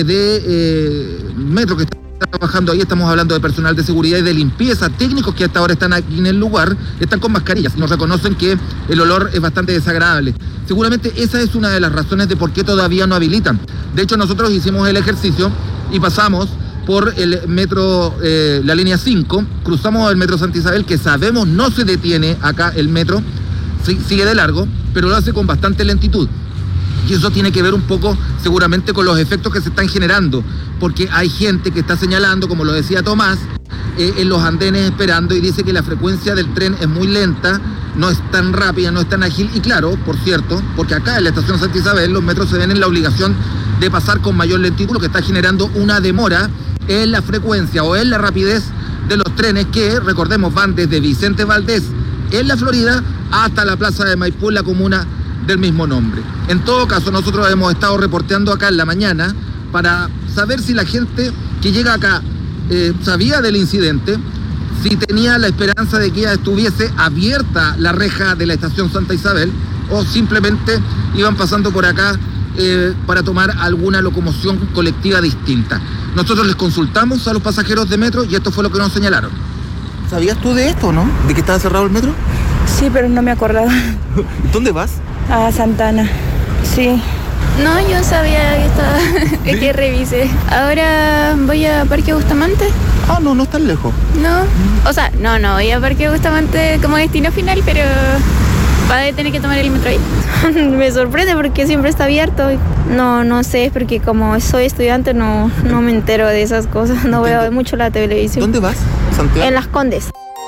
de Metro que está trabajando ahí, estamos hablando de personal de seguridad y de limpieza, técnicos que hasta ahora están aquí en el lugar, están con mascarillas, nos reconocen que el olor es bastante desagradable. Seguramente esa es una de las razones de por qué todavía no habilitan. De hecho, nosotros hicimos el ejercicio y pasamos por el metro, la línea 5, cruzamos el Metro Santa Isabel, que sabemos no se detiene acá el metro, sigue de largo, pero lo hace con bastante lentitud. Y eso tiene que ver un poco seguramente con los efectos que se están generando, porque hay gente que está señalando, como lo decía Tomás, en los andenes esperando, y dice que la frecuencia del tren es muy lenta, no es tan rápida, no es tan ágil. Y claro, por cierto, porque acá en la estación Santa Isabel los metros se ven en la obligación de pasar con mayor lentitud, lo que está generando una demora en la frecuencia o en la rapidez de los trenes que, recordemos, van desde Vicente Valdés en la Florida hasta la plaza de Maipú, en la comuna del mismo nombre. En todo caso, nosotros hemos estado reporteando acá en la mañana para saber si la gente que llega acá sabía del incidente, si tenía la esperanza de que ya estuviese abierta la reja de la estación Santa Isabel o simplemente iban pasando por acá para tomar alguna locomoción colectiva distinta. Nosotros les consultamos a los pasajeros de metro y esto fue lo que nos señalaron. ¿Sabías tú de esto, no? ¿De que estaba cerrado el metro? Sí, pero no me acordaba. ¿Dónde vas? A Santana, sí. No, yo sabía que estaba, ¿sí? Que revisé. Ahora voy a Parque Bustamante. Ah, no es tan lejos. No, o sea, no voy a Parque Bustamante como destino final, pero va a tener que tomar el metro ahí. Me sorprende porque siempre está abierto. No sé, porque como soy estudiante no me entero de esas cosas, no veo mucho la televisión. ¿Dónde vas? ¿Santiago? En Las Condes.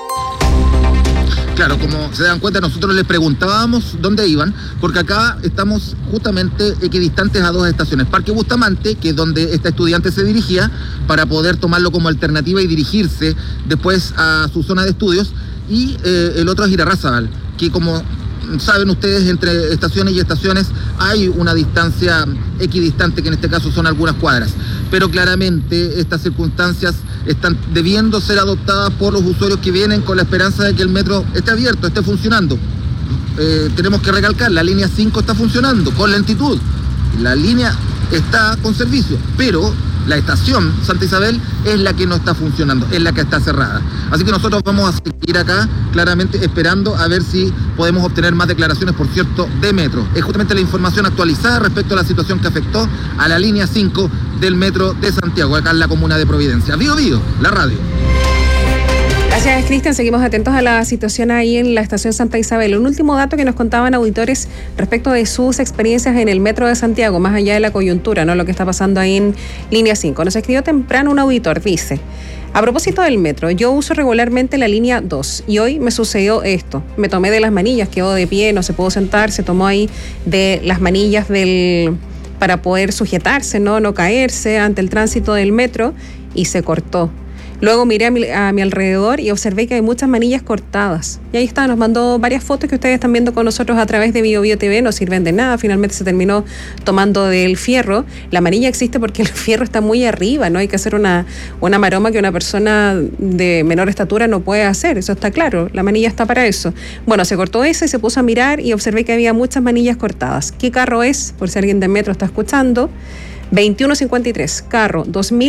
Claro, como se dan cuenta, nosotros les preguntábamos dónde iban, porque acá estamos justamente equidistantes a dos estaciones. Parque Bustamante, que es donde esta estudiante se dirigía, para poder tomarlo como alternativa y dirigirse después a su zona de estudios, y el otro es Irarrázaval, que como saben ustedes, entre estaciones y estaciones hay una distancia equidistante, que en este caso son algunas cuadras. Pero claramente estas circunstancias están debiendo ser adoptadas por los usuarios que vienen con la esperanza de que el metro esté abierto, esté funcionando. tenemos que recalcar, la línea 5 está funcionando con lentitud. La línea está con servicio, pero la estación Santa Isabel es la que no está funcionando, es la que está cerrada. Así que nosotros vamos a seguir acá, claramente esperando a ver si podemos obtener más declaraciones, por cierto, de Metro. Es justamente la información actualizada respecto a la situación que afectó a la línea 5 del Metro de Santiago, acá en la comuna de Providencia. Bío Bío, la radio. Gracias, Cristian. Seguimos atentos a la situación ahí en la estación Santa Isabel. Un último dato que nos contaban auditores respecto de sus experiencias en el Metro de Santiago, más allá de la coyuntura, ¿no? Lo que está pasando ahí en línea 5. Nos escribió temprano un auditor, dice: a propósito del metro, yo uso regularmente la línea 2 y hoy me sucedió esto. Me tomé de las manillas, quedó de pie, no se pudo sentar, se tomó ahí de las manillas para poder sujetarse, no caerse ante el tránsito del metro y se cortó. Luego miré a mi alrededor y observé que hay muchas manillas cortadas. Y ahí está, nos mandó varias fotos que ustedes están viendo con nosotros a través de Bio Bio TV. No sirven de nada, finalmente se terminó tomando del fierro. La manilla existe porque el fierro está muy arriba, ¿no? Hay que hacer una maroma que una persona de menor estatura no puede hacer, eso está claro. La manilla está para eso. Bueno, se cortó esa y se puso a mirar y observé que había muchas manillas cortadas. ¿Qué carro es? Por si alguien de Metro está escuchando. 2153, carro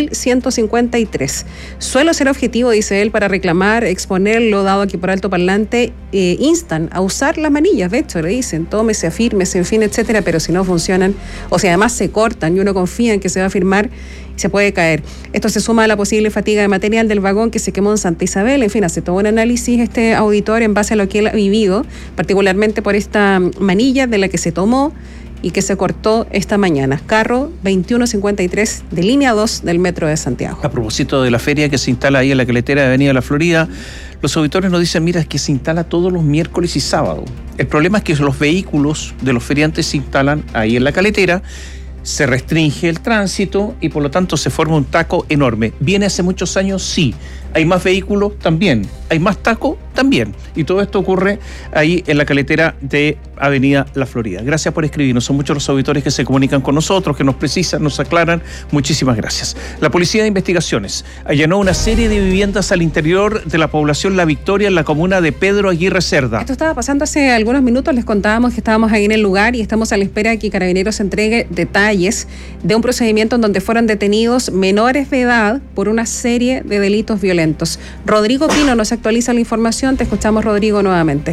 2153. Suelo ser objetivo, dice él, para reclamar, exponerlo, dado que por alto parlante instan a usar las manillas. De hecho, le dicen, tómese, afírmese, en fin, etcétera, pero si no funcionan, o si además se cortan y uno confía en que se va a firmar, se puede caer. Esto se suma a la posible fatiga de material del vagón que se quemó en Santa Isabel. En fin, hace todo un análisis este auditor en base a lo que él ha vivido, particularmente por esta manilla de la que se tomó y que se cortó esta mañana. Carro 2153 de línea 2 del Metro de Santiago. A propósito de la feria que se instala ahí en la caletera de Avenida La Florida, los auditores nos dicen, mira, es que se instala todos los miércoles y sábados. El problema es que los vehículos de los feriantes se instalan ahí en la caletera, se restringe el tránsito y por lo tanto se forma un taco enorme. ¿Viene hace muchos años? Sí. ¿Hay más vehículos? También. ¿Hay más taco? También. Y todo esto ocurre ahí en la caletera de Avenida La Florida. Gracias por escribirnos. Son muchos los auditores que se comunican con nosotros, que nos precisan, nos aclaran. Muchísimas gracias. La Policía de Investigaciones allanó una serie de viviendas al interior de la población La Victoria en la comuna de Pedro Aguirre Cerda. Esto estaba pasando hace algunos minutos. Les contábamos que estábamos ahí en el lugar y estamos a la espera de que Carabineros entregue detalles de un procedimiento en donde fueron detenidos menores de edad por una serie de delitos violentos. Rodrigo Pino nos actualiza la información. Te escuchamos, Rodrigo, nuevamente.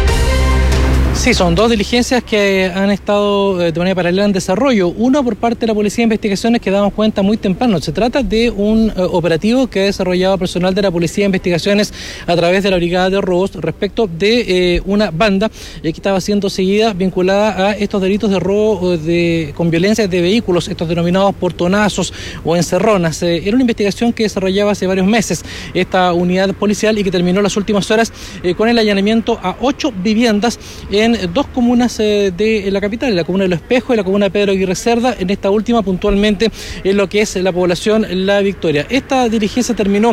Sí, son dos diligencias que han estado de manera paralela en desarrollo. Una por parte de la Policía de Investigaciones que damos cuenta muy temprano. Se trata de un operativo que ha desarrollado personal de la Policía de Investigaciones a través de la Brigada de Robos respecto de una banda que estaba siendo seguida vinculada a estos delitos de robo con violencia de vehículos, estos denominados portonazos o encerronas. Era una investigación que desarrollaba hace varios meses esta unidad policial y que terminó las últimas horas con el allanamiento a 8 viviendas en dos comunas de la capital, la comuna de Los Espejos y la comuna de Pedro Aguirre Cerda, en esta última puntualmente en lo que es la población La Victoria. Esta diligencia terminó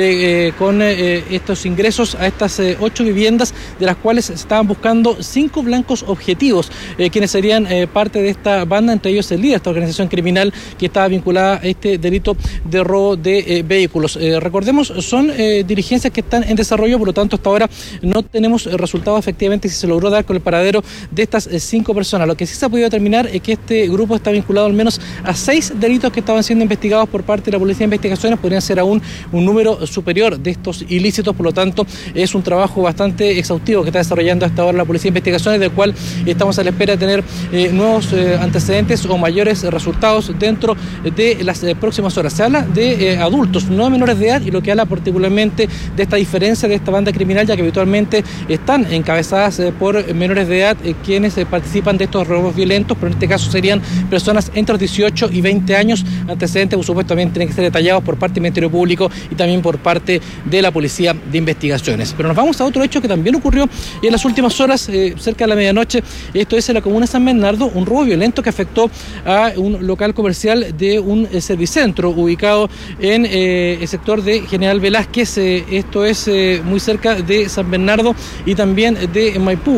con estos ingresos a estas 8 viviendas, de las cuales se estaban buscando 5 blancos objetivos, quienes serían parte de esta banda, entre ellos el líder de esta organización criminal que estaba vinculada a este delito de robo de vehículos. Recordemos, son diligencias que están en desarrollo, por lo tanto hasta ahora no tenemos resultados efectivamente si se logró dar con el paradero de estas 5 personas. Lo que sí se ha podido determinar es que este grupo está vinculado al menos a 6 delitos que estaban siendo investigados por parte de la Policía de Investigaciones. Podrían ser aún un número superior de estos ilícitos, por lo tanto es un trabajo bastante exhaustivo que está desarrollando hasta ahora la Policía de Investigaciones, del cual estamos a la espera de tener nuevos antecedentes o mayores resultados dentro de las próximas horas. Se habla de adultos, no de menores de edad, y lo que habla particularmente de esta diferencia de esta banda criminal, ya que habitualmente están encabezadas por menores de edad quienes participan de estos robos violentos, pero en este caso serían personas entre los 18 y 20 años. Antecedentes, por supuesto, también tienen que ser detallados por parte del Ministerio Público y también por parte de la Policía de Investigaciones. Pero nos vamos a otro hecho que también ocurrió en las últimas horas, cerca de la medianoche. Esto es en la comuna de San Bernardo, un robo violento que afectó a un local comercial de un servicentro ubicado en el sector de General Velázquez. Esto es muy cerca de San Bernardo y también de Maipú. Una diligencia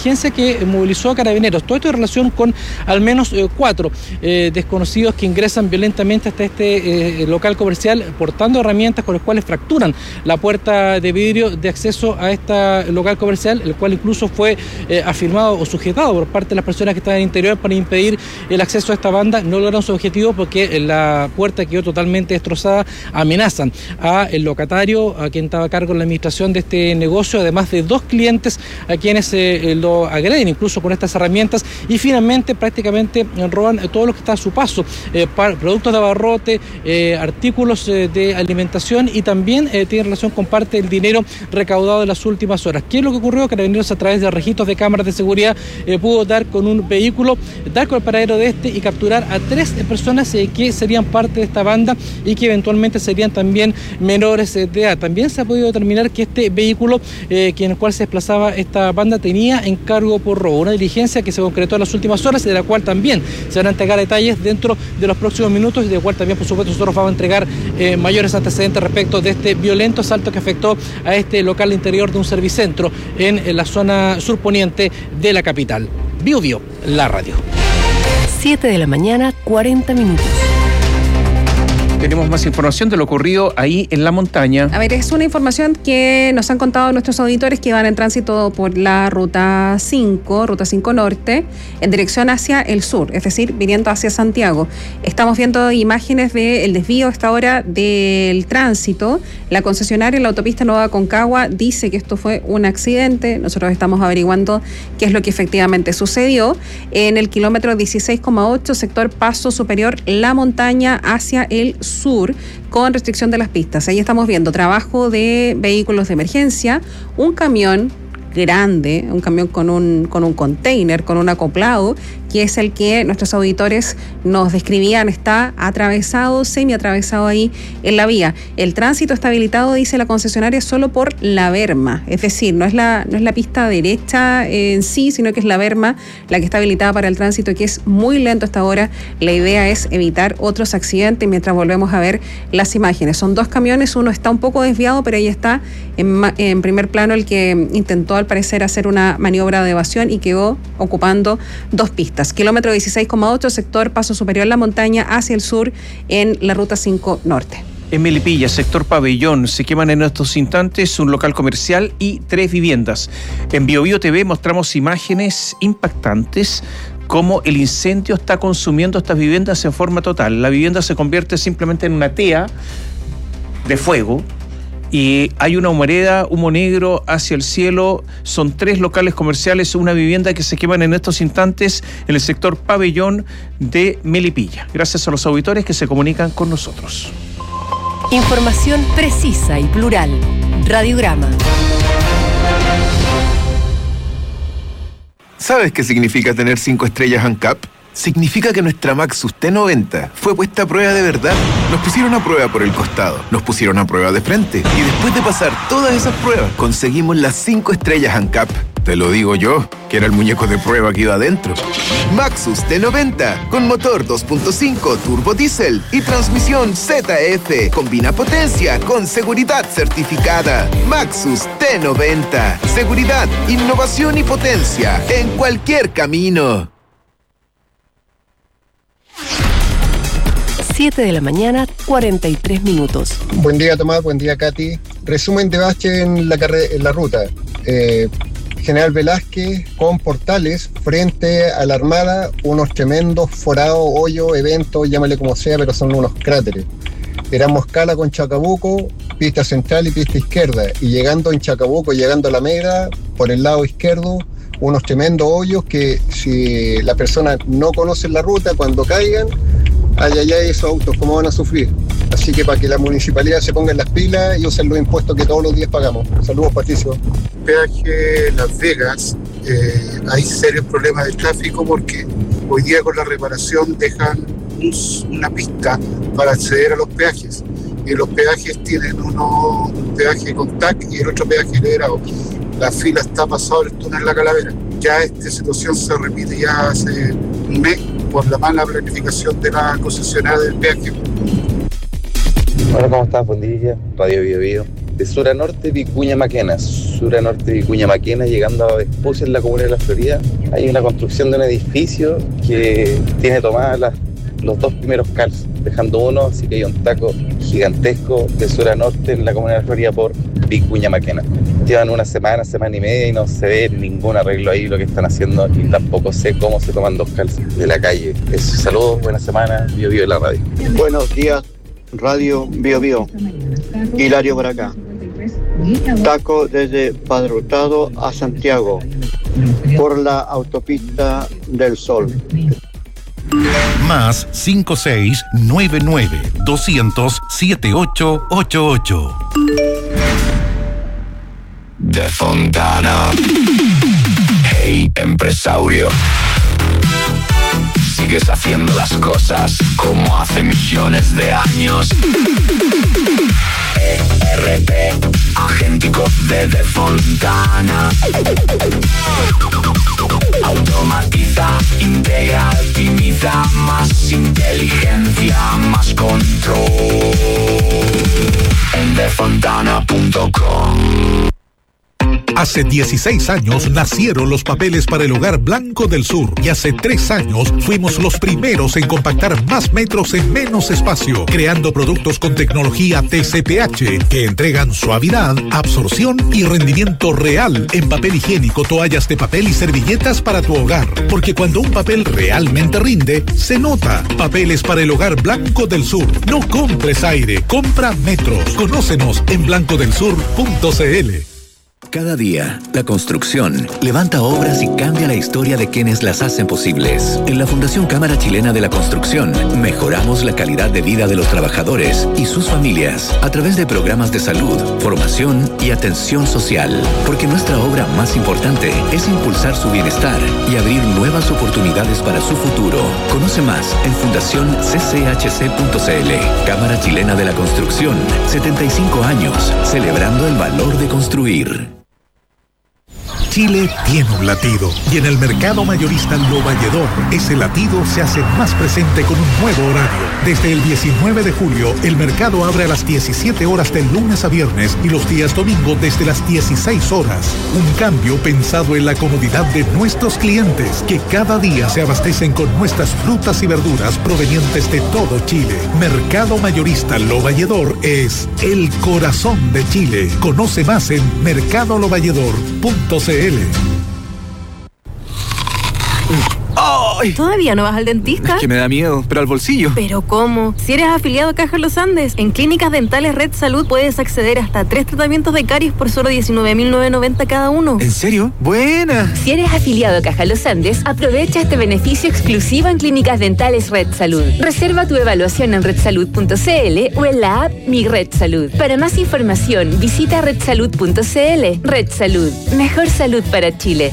diligencia que movilizó a Carabineros. Todo esto en relación con al menos 4 desconocidos que ingresan violentamente hasta este local comercial portando herramientas con las cuales fracturan la puerta de vidrio de acceso a este local comercial, el cual incluso fue afirmado o sujetado por parte de las personas que estaban en el interior para impedir el acceso a esta banda. No lograron su objetivo porque la puerta quedó totalmente destrozada. Amenazan al locatario, a quien estaba a cargo de la administración de este negocio, además de 2 clientes a quienes lo agreden incluso con estas herramientas, y finalmente prácticamente roban todo lo que está a su paso, productos de abarrote, artículos de alimentación, y también tiene relación con parte del dinero recaudado en las últimas horas. ¿Qué es lo que ocurrió? Carabineros, a través de registros de cámaras de seguridad, pudo dar con un vehículo, dar con el paradero de este y capturar a 3 personas que serían parte de esta banda y que eventualmente serían también menores de edad. También se ha podido determinar que este vehículo en el cual se desplazaba esta banda tenía encargo por robo, una diligencia que se concretó en las últimas horas y de la cual también se van a entregar detalles dentro de los próximos minutos, y de la cual también, por supuesto, nosotros vamos a entregar mayores antecedentes respecto de este violento asalto que afectó a este local interior de un servicentro en la zona surponiente de la capital. Bio Bio, la radio. 7 de la mañana, 40 minutos. Tenemos más información de lo ocurrido ahí en la montaña. A ver, es una información que nos han contado nuestros auditores que van en tránsito por la Ruta 5 Norte, en dirección hacia el sur, es decir, viniendo hacia Santiago. Estamos viendo imágenes del desvío a esta hora del tránsito. La concesionaria en la autopista Nueva Concagua dice que esto fue un accidente. Nosotros estamos averiguando qué es lo que efectivamente sucedió. En el kilómetro 16,8, sector Paso Superior, la montaña hacia el sur, con restricción de las pistas. Ahí estamos viendo trabajo de vehículos de emergencia, un camión grande, un camión con un container, con un acoplado, que es el que nuestros auditores nos describían, está atravesado, semi-atravesado ahí en la vía. El tránsito está habilitado, dice la concesionaria, solo por la berma, es decir, no es la pista derecha en sí, sino que es la berma la que está habilitada para el tránsito, que es muy lento hasta ahora. La idea es evitar otros accidentes mientras volvemos a ver las imágenes. Son 2 camiones, uno está un poco desviado, pero ahí está en primer plano el que intentó al parecer hacer una maniobra de evasión y quedó ocupando 2 pistas. Kilómetro 16,8, sector Paso Superior, la montaña hacia el sur, en la Ruta 5 Norte. En Melipilla, sector Pabellón, se queman en estos instantes un local comercial y 3 viviendas. En Bio Bio TV mostramos imágenes impactantes, cómo el incendio está consumiendo estas viviendas en forma total. La vivienda se convierte simplemente en una tea de fuego, y hay una humareda, humo negro hacia el cielo. Son 3 locales comerciales, una vivienda que se queman en estos instantes en el sector Pabellón de Melipilla. Gracias a los auditores que se comunican con nosotros. Información precisa y plural. Radiograma. ¿Sabes qué significa tener 5 estrellas ANCAP? Significa que nuestra Maxus T90 fue puesta a prueba de verdad. Nos pusieron a prueba por el costado, nos pusieron a prueba de frente, y después de pasar todas esas pruebas, conseguimos las 5 estrellas ANCAP. Te lo digo yo, que era el muñeco de prueba que iba adentro. Maxus T90, con motor 2.5 turbo diésel y transmisión ZF. Combina potencia con seguridad certificada. Maxus T90, seguridad, innovación y potencia en cualquier camino. 7 de la mañana, 43 minutos. Buen día, Tomás. Buen día, Katy. Resumen de bache en la ruta. General Velázquez con Portales, frente a la Armada, unos tremendos forados, hoyos, eventos, llámale como sea, pero son unos cráteres. Era Moscala con Chacabuco, pista central y pista izquierda. Y llegando en Chacabuco, llegando a la Alameda, por el lado izquierdo, unos tremendos hoyos que si la persona no conoce la ruta, cuando caigan, ay, esos autos, ¿cómo van a sufrir? Así que para que la municipalidad se ponga en las pilas y usen los impuestos que todos los días pagamos. Saludos, Patricio. Peaje Las Vegas, hay serios problemas de tráfico porque hoy día con la reparación dejan una pista para acceder a los peajes. Y los peajes tienen un peaje con TAC y el otro peaje liberado. La fila está pasado el túnel La Calavera. Ya esta situación se repite ya hace un mes por la mala planificación de la concesionaria del peaje. Hola, ¿cómo estás? Buen día, Radio Bio Bio. de sur a norte, Vicuña Maquena. Sur a norte, Vicuña Maquena, llegando a Vespucio, en la comuna de La Florida, hay una construcción de un edificio que tiene tomadas los dos primeros calzos, dejando uno, así que hay un taco gigantesco de sur a norte en la comuna de La Florida por Vicuña Maquena. Llevan una semana y media y no se ve ningún arreglo ahí lo que están haciendo, y tampoco sé cómo se toman dos calzas de la calle. Eso, saludos, buena semana, Bio Bio de la radio. Buenos días, Radio Bio Bio. Hilario por acá. Taco desde Padre Hurtado a Santiago por la autopista del Sol. Más 5699-200-7888. De Fontana. Hey, empresario. Sigues haciendo las cosas como hace millones de años. ERP, agéntico de Fontana. Automatiza, integra, optimiza, más inteligencia, más control. En defontana.com. Hace 16 años nacieron los papeles para el Hogar Blanco del Sur y hace 3 años fuimos los primeros en compactar más metros en menos espacio, creando productos con tecnología TCPH que entregan suavidad, absorción y rendimiento real en papel higiénico, toallas de papel y servilletas para tu hogar. Porque cuando un papel realmente rinde, se nota. Papeles para el Hogar Blanco del Sur. No compres aire, compra metros. Conócenos en blancodelsur.cl. Cada día, la construcción levanta obras y cambia la historia de quienes las hacen posibles. En la Fundación Cámara Chilena de la Construcción, mejoramos la calidad de vida de los trabajadores y sus familias a través de programas de salud, formación y atención social. Porque nuestra obra más importante es impulsar su bienestar y abrir nuevas oportunidades para su futuro. Conoce más en fundacioncchc.cl. Cámara Chilena de la Construcción, 75 años, celebrando el valor de construir. Chile tiene un latido y en el mercado mayorista Lo Valledor ese latido se hace más presente con un nuevo horario. Desde el 19 de julio el mercado abre a las 17 horas de lunes a viernes y los días domingo desde las 16 horas. Un cambio pensado en la comodidad de nuestros clientes que cada día se abastecen con nuestras frutas y verduras provenientes de todo Chile. Mercado mayorista Lo Valledor es el corazón de Chile. Conoce más en mercadolovalledor.cl. ¡Ay! ¿Todavía no vas al dentista? Es que me da miedo, pero al bolsillo. ¿Pero cómo? Si eres afiliado a Caja Los Andes, en Clínicas Dentales Red Salud puedes acceder hasta 3 tratamientos de caries por solo $19.990 cada uno. ¿En serio? ¡Buena! Si eres afiliado a Caja Los Andes, aprovecha este beneficio exclusivo en Clínicas Dentales Red Salud. Reserva tu evaluación en redsalud.cl o en la app Mi Red Salud. Para más información, visita redsalud.cl. Red Salud. Mejor salud para Chile.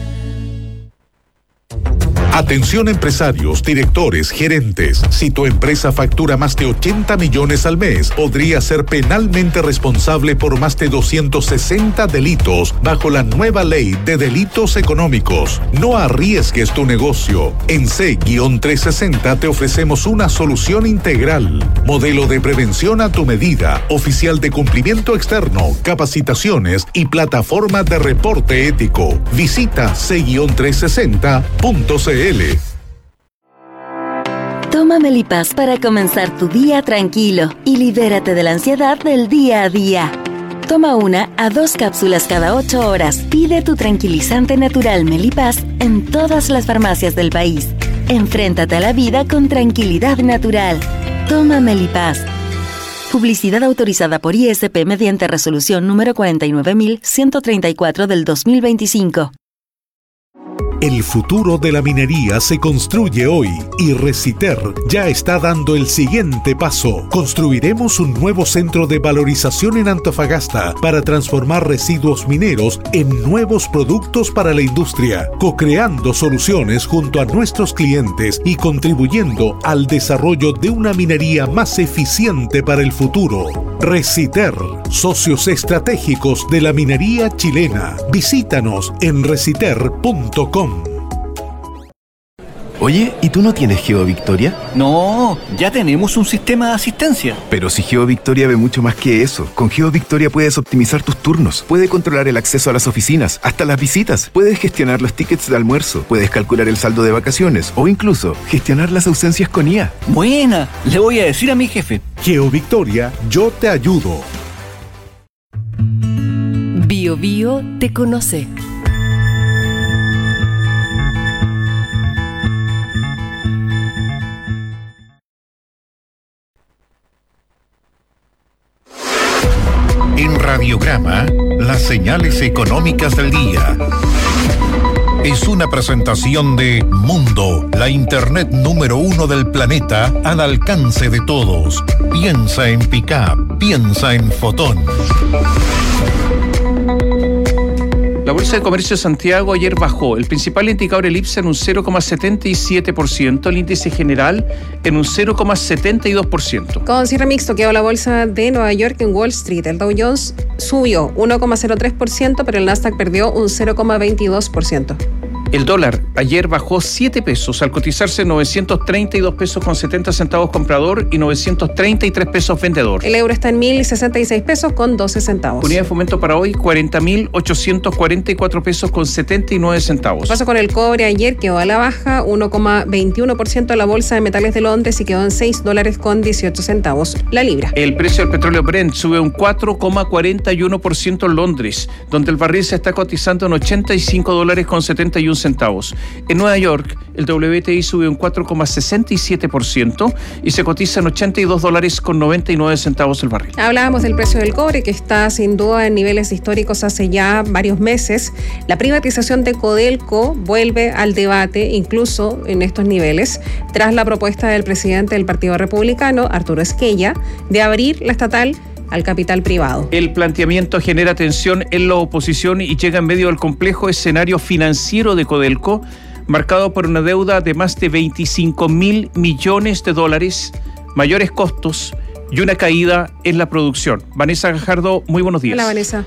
Atención empresarios, directores, gerentes. Si tu empresa factura más de 80 millones al mes, podría ser penalmente responsable por más de 260 delitos bajo la nueva ley de delitos económicos. No arriesgues tu negocio. En C-360 te ofrecemos una solución integral. Modelo de prevención a tu medida, oficial de cumplimiento externo, capacitaciones y plataforma de reporte ético. Visita C-360.cl. Toma Melipaz para comenzar tu día tranquilo y libérate de la ansiedad del día a día. Toma 1 a 2 cápsulas cada 8 horas. Pide tu tranquilizante natural Melipaz en todas las farmacias del país. Enfréntate a la vida con tranquilidad natural. Toma Melipaz. Publicidad autorizada por ISP mediante resolución número 49134 del 2025. El futuro de la minería se construye hoy y Reciter ya está dando el siguiente paso. Construiremos un nuevo centro de valorización en Antofagasta para transformar residuos mineros en nuevos productos para la industria, co-creando soluciones junto a nuestros clientes y contribuyendo al desarrollo de una minería más eficiente para el futuro. Reciter, socios estratégicos de la minería chilena. Visítanos en reciter.com. Oye, ¿y tú no tienes GeoVictoria? No, ya tenemos un sistema de asistencia. Pero si GeoVictoria ve mucho más que eso. Con GeoVictoria puedes optimizar tus turnos, puedes controlar el acceso a las oficinas, hasta las visitas, puedes gestionar los tickets de almuerzo, puedes calcular el saldo de vacaciones o incluso gestionar las ausencias con IA. Buena, le voy a decir a mi jefe. GeoVictoria, yo te ayudo. Bio Bio te conoce. En Radiograma, las señales económicas del día. Es una presentación de Mundo, la Internet número 1 del planeta al alcance de todos. Piensa en Pickup, piensa en Fotón. La Bolsa de Comercio de Santiago ayer bajó. El principal indicador, el IPSA, en un 0,77%, el índice general en un 0,72%. Con cierre mixto quedó la Bolsa de Nueva York en Wall Street. El Dow Jones subió 1,03%, pero el Nasdaq perdió un 0,22%. El dólar ayer bajó 7 pesos al cotizarse 932 pesos con 70 centavos comprador y 933 pesos vendedor. El euro está en 1.066 pesos con 12 centavos. Unidad de fomento para hoy, 40.844 pesos con 79 centavos. Paso con el cobre, ayer quedó a la baja 1,21% la Bolsa de Metales de Londres y quedó en $6 con 18 centavos la libra. El precio del petróleo Brent sube un 4,41% en Londres, donde el barril se está cotizando en $85 con 71 centavos. En Nueva York, el WTI sube un 4,67% y se cotiza en $82 con 99 centavos el barril. Hablábamos del precio del cobre, que está sin duda en niveles históricos hace ya varios meses. La privatización de Codelco vuelve al debate, incluso en estos niveles, tras la propuesta del presidente del Partido Republicano, Arturo Esquella, de abrir la estatal al capital privado. El planteamiento genera tensión en la oposición y llega en medio del complejo escenario financiero de Codelco, marcado por una deuda de más de $25.000 millones, mayores costos y una caída en la producción. Vanessa Gajardo, muy buenos días. Hola, Vanessa.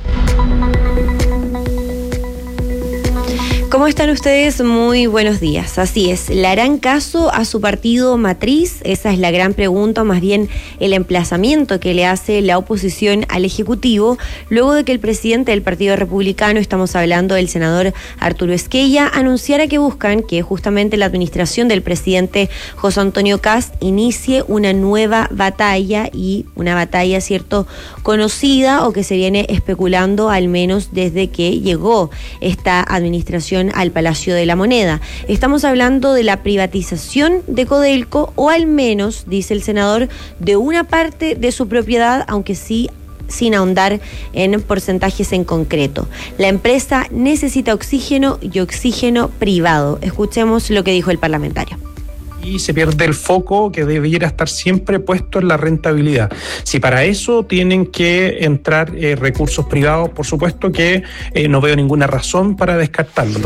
¿Cómo están ustedes? Muy buenos días. Así es, ¿le harán caso a su partido matriz? Esa es la gran pregunta, o más bien el emplazamiento que le hace la oposición al Ejecutivo, luego de que el presidente del Partido Republicano, estamos hablando del senador Arturo Esquella, anunciara que buscan que justamente la administración del presidente José Antonio Kast inicie una nueva batalla, y una batalla, cierto, conocida o que se viene especulando al menos desde que llegó esta administración al Palacio de la Moneda. Estamos hablando de la privatización de Codelco, o al menos, dice el senador, de una parte de su propiedad, aunque sí sin ahondar en porcentajes en concreto. La empresa necesita oxígeno y oxígeno privado. Escuchemos lo que dijo el parlamentario. Y se pierde el foco que debiera estar siempre puesto en la rentabilidad. Si para eso tienen que entrar recursos privados, por supuesto que no veo ninguna razón para descartarlo.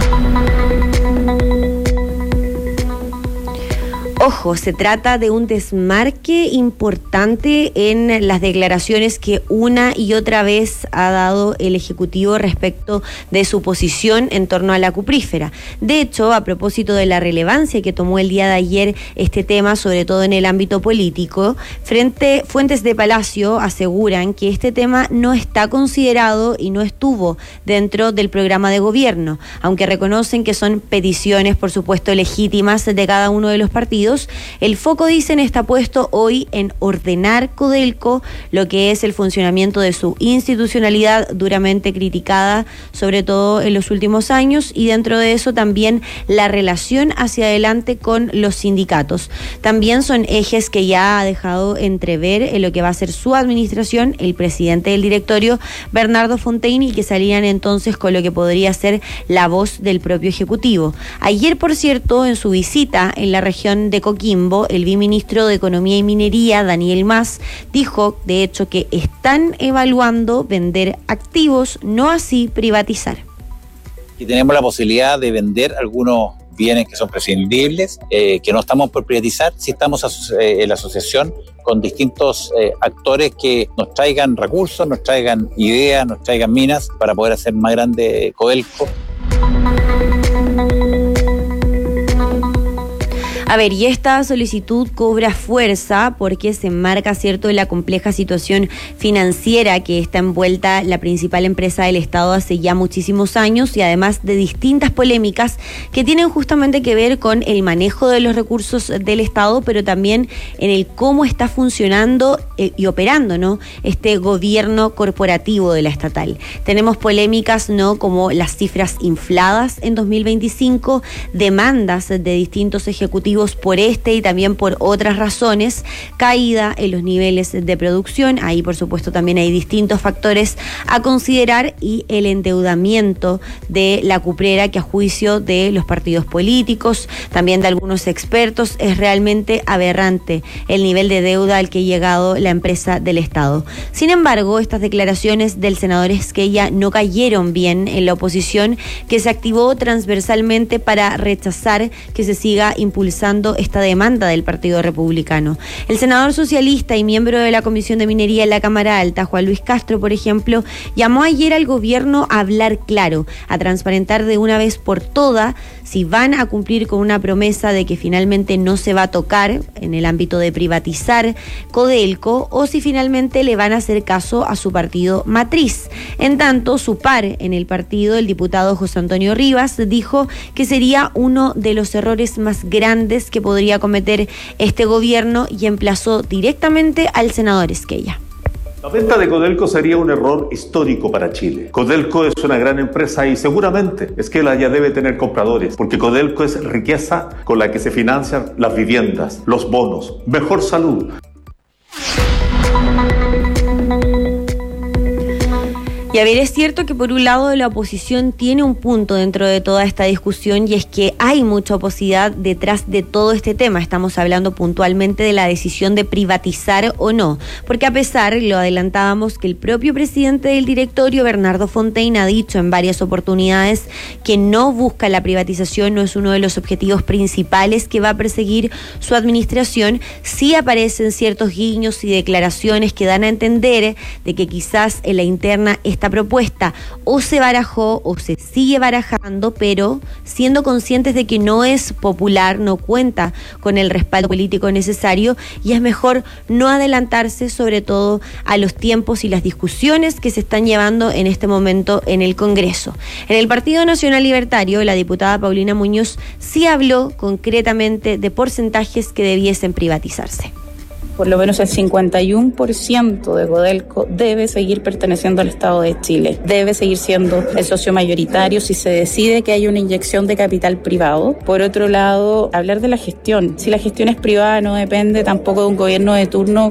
Ojo, se trata de un desmarque importante en las declaraciones que una y otra vez ha dado el Ejecutivo respecto de su posición en torno a la cuprífera. De hecho, a propósito de la relevancia que tomó el día de ayer este tema, sobre todo en el ámbito político, fuentes de Palacio aseguran que este tema no está considerado y no estuvo dentro del programa de gobierno, aunque reconocen que son peticiones, por supuesto, legítimas de cada uno de los partidos. El foco, dicen, está puesto hoy en ordenar Codelco, lo que es el funcionamiento de su institucionalidad duramente criticada, sobre todo en los últimos años, y dentro de eso también la relación hacia adelante con los sindicatos. También son ejes que ya ha dejado entrever en lo que va a ser su administración el presidente del directorio, Bernardo Fontaine, y que salían entonces con lo que podría ser la voz del propio Ejecutivo. Ayer, por cierto, en su visita en la región de Coquimbo, el viceministro de Economía y Minería, Daniel Mas, dijo, de hecho, que están evaluando vender activos, no así privatizar. Y tenemos la posibilidad de vender algunos bienes que son prescindibles, que no estamos por privatizar, si estamos en la asociación con distintos actores que nos traigan recursos, nos traigan ideas, nos traigan minas para poder hacer más grande Codelco. A ver, y esta solicitud cobra fuerza porque se enmarca, ¿cierto?, en la compleja situación financiera que está envuelta la principal empresa del Estado hace ya muchísimos años, y además de distintas polémicas que tienen justamente que ver con el manejo de los recursos del Estado, pero también en el cómo está funcionando y operando, ¿no?, este gobierno corporativo de la estatal. Tenemos polémicas, ¿no?, como las cifras infladas en 2025, demandas de distintos ejecutivos por este y también por otras razones, caída en los niveles de producción, ahí por supuesto también hay distintos factores a considerar, y el endeudamiento de la cuprera, que a juicio de los partidos políticos, también de algunos expertos, es realmente aberrante el nivel de deuda al que ha llegado la empresa del Estado. Sin embargo, estas declaraciones del senador Esquella no cayeron bien en la oposición, que se activó transversalmente para rechazar que se siga impulsando esta demanda del Partido Republicano. El senador socialista y miembro de la Comisión de Minería en la Cámara Alta, Juan Luis Castro, por ejemplo, llamó ayer al gobierno a hablar claro, a transparentar de una vez por todas si van a cumplir con una promesa de que finalmente no se va a tocar en el ámbito de privatizar Codelco, o si finalmente le van a hacer caso a su partido matriz. En tanto, su par en el partido, el diputado José Antonio Rivas, dijo que sería uno de los errores más grandes que podría cometer este gobierno, y emplazó directamente al senador Esquella. La venta de Codelco sería un error histórico para Chile. Codelco es una gran empresa y seguramente Esquella ya debe tener compradores, porque Codelco es riqueza con la que se financian las viviendas, los bonos, mejor salud. Y a ver, es cierto que por un lado la oposición tiene un punto dentro de toda esta discusión, y es que hay mucha oposidad detrás de todo este tema. Estamos hablando puntualmente de la decisión de privatizar o no, porque a pesar, lo adelantábamos, que el propio presidente del directorio, Bernardo Fontaine, ha dicho en varias oportunidades que no busca la privatización, no es uno de los objetivos principales que va a perseguir su administración, sí aparecen ciertos guiños y declaraciones que dan a entender de que quizás en la interna esta propuesta o se barajó o se sigue barajando, pero siendo conscientes de que no es popular, no cuenta con el respaldo político necesario, y es mejor no adelantarse, sobre todo a los tiempos y las discusiones que se están llevando en este momento en el Congreso. En el Partido Nacional Libertario, la diputada Paulina Muñoz sí habló concretamente de porcentajes que debiesen privatizarse. Por lo menos el 51% de Codelco debe seguir perteneciendo al Estado de Chile. Debe seguir siendo el socio mayoritario si se decide que hay una inyección de capital privado. Por otro lado, hablar de la gestión. Si la gestión es privada, no depende tampoco de un gobierno de turno.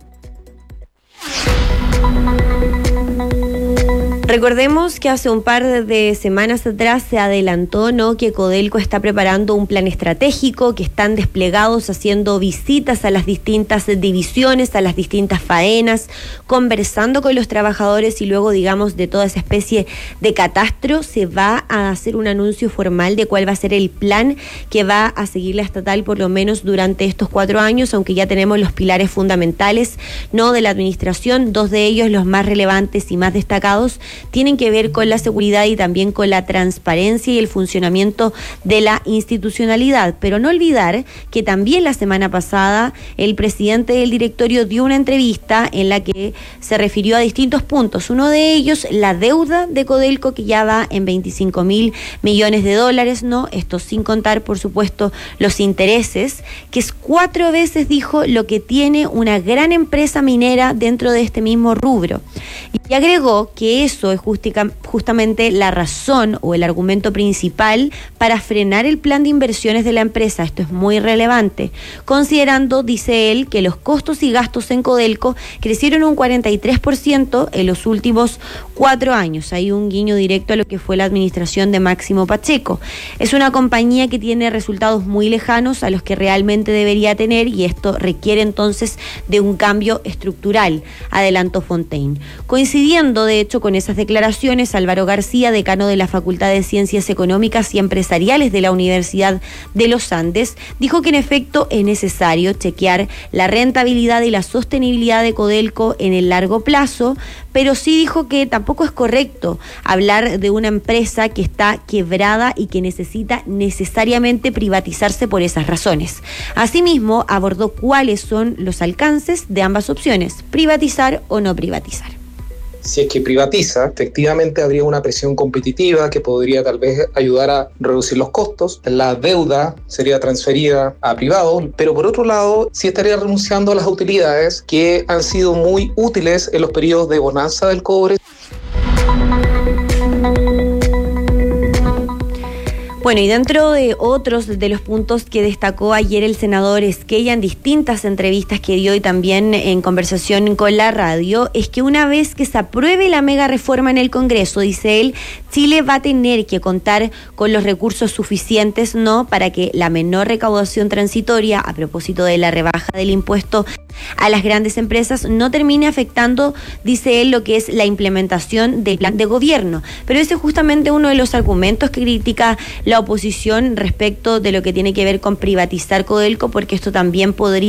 Recordemos que hace un par de semanas atrás se adelantó, ¿no?, que Codelco está preparando un plan estratégico, que están desplegados haciendo visitas a las distintas divisiones, a las distintas faenas, conversando con los trabajadores, y luego, digamos, de toda esa especie de catastro se va a hacer un anuncio formal de cuál va a ser el plan que va a seguir la estatal por lo menos durante estos 4 años, aunque ya tenemos los pilares fundamentales, ¿no?, de la administración. 2 de ellos, los más relevantes y más destacados, tienen que ver con la seguridad y también con la transparencia y el funcionamiento de la institucionalidad. Pero no olvidar que también la semana pasada el presidente del directorio dio una entrevista en la que se refirió a distintos puntos. Uno de ellos, la deuda de Codelco, que ya va en $25.000 millones, ¿no? Esto sin contar, por supuesto, los intereses, que es 4 veces, dijo, lo que tiene una gran empresa minera dentro de este mismo rubro. Y agregó que eso es justamente la razón o el argumento principal para frenar el plan de inversiones de la empresa. Esto es muy relevante, considerando, dice él, que los costos y gastos en Codelco crecieron un 43% en los últimos 4 años. Hay un guiño directo a lo que fue la administración de Máximo Pacheco. Es una compañía que tiene resultados muy lejanos a los que realmente debería tener, y esto requiere entonces de un cambio estructural, adelantó Fontaine. Coincidiendo, de hecho, con esas declaraciones, Álvaro García, decano de la Facultad de Ciencias Económicas y Empresariales de la Universidad de los Andes, dijo que en efecto es necesario chequear la rentabilidad y la sostenibilidad de Codelco en el largo plazo, pero sí dijo que tampoco es correcto hablar de una empresa que está quebrada y que necesita necesariamente privatizarse por esas razones. Asimismo, abordó cuáles son los alcances de ambas opciones, privatizar o no privatizar. Si es que privatiza, efectivamente habría una presión competitiva que podría tal vez ayudar a reducir los costos. La deuda sería transferida a privados, pero por otro lado, sí estaría renunciando a las utilidades que han sido muy útiles en los periodos de bonanza del cobre. Bueno, y dentro de otros de los puntos que destacó ayer el senador Esquella en distintas entrevistas que dio y también en conversación con la radio, es que una vez que se apruebe la mega reforma en el Congreso, dice él, Chile va a tener que contar con los recursos suficientes, ¿no?, para que la menor recaudación transitoria, a propósito de la rebaja del impuesto a las grandes empresas, no termine afectando, dice él, lo que es la implementación del plan de gobierno. Pero ese es justamente uno de los argumentos que critica la oposición respecto de lo que tiene que ver con privatizar Codelco, porque esto también podría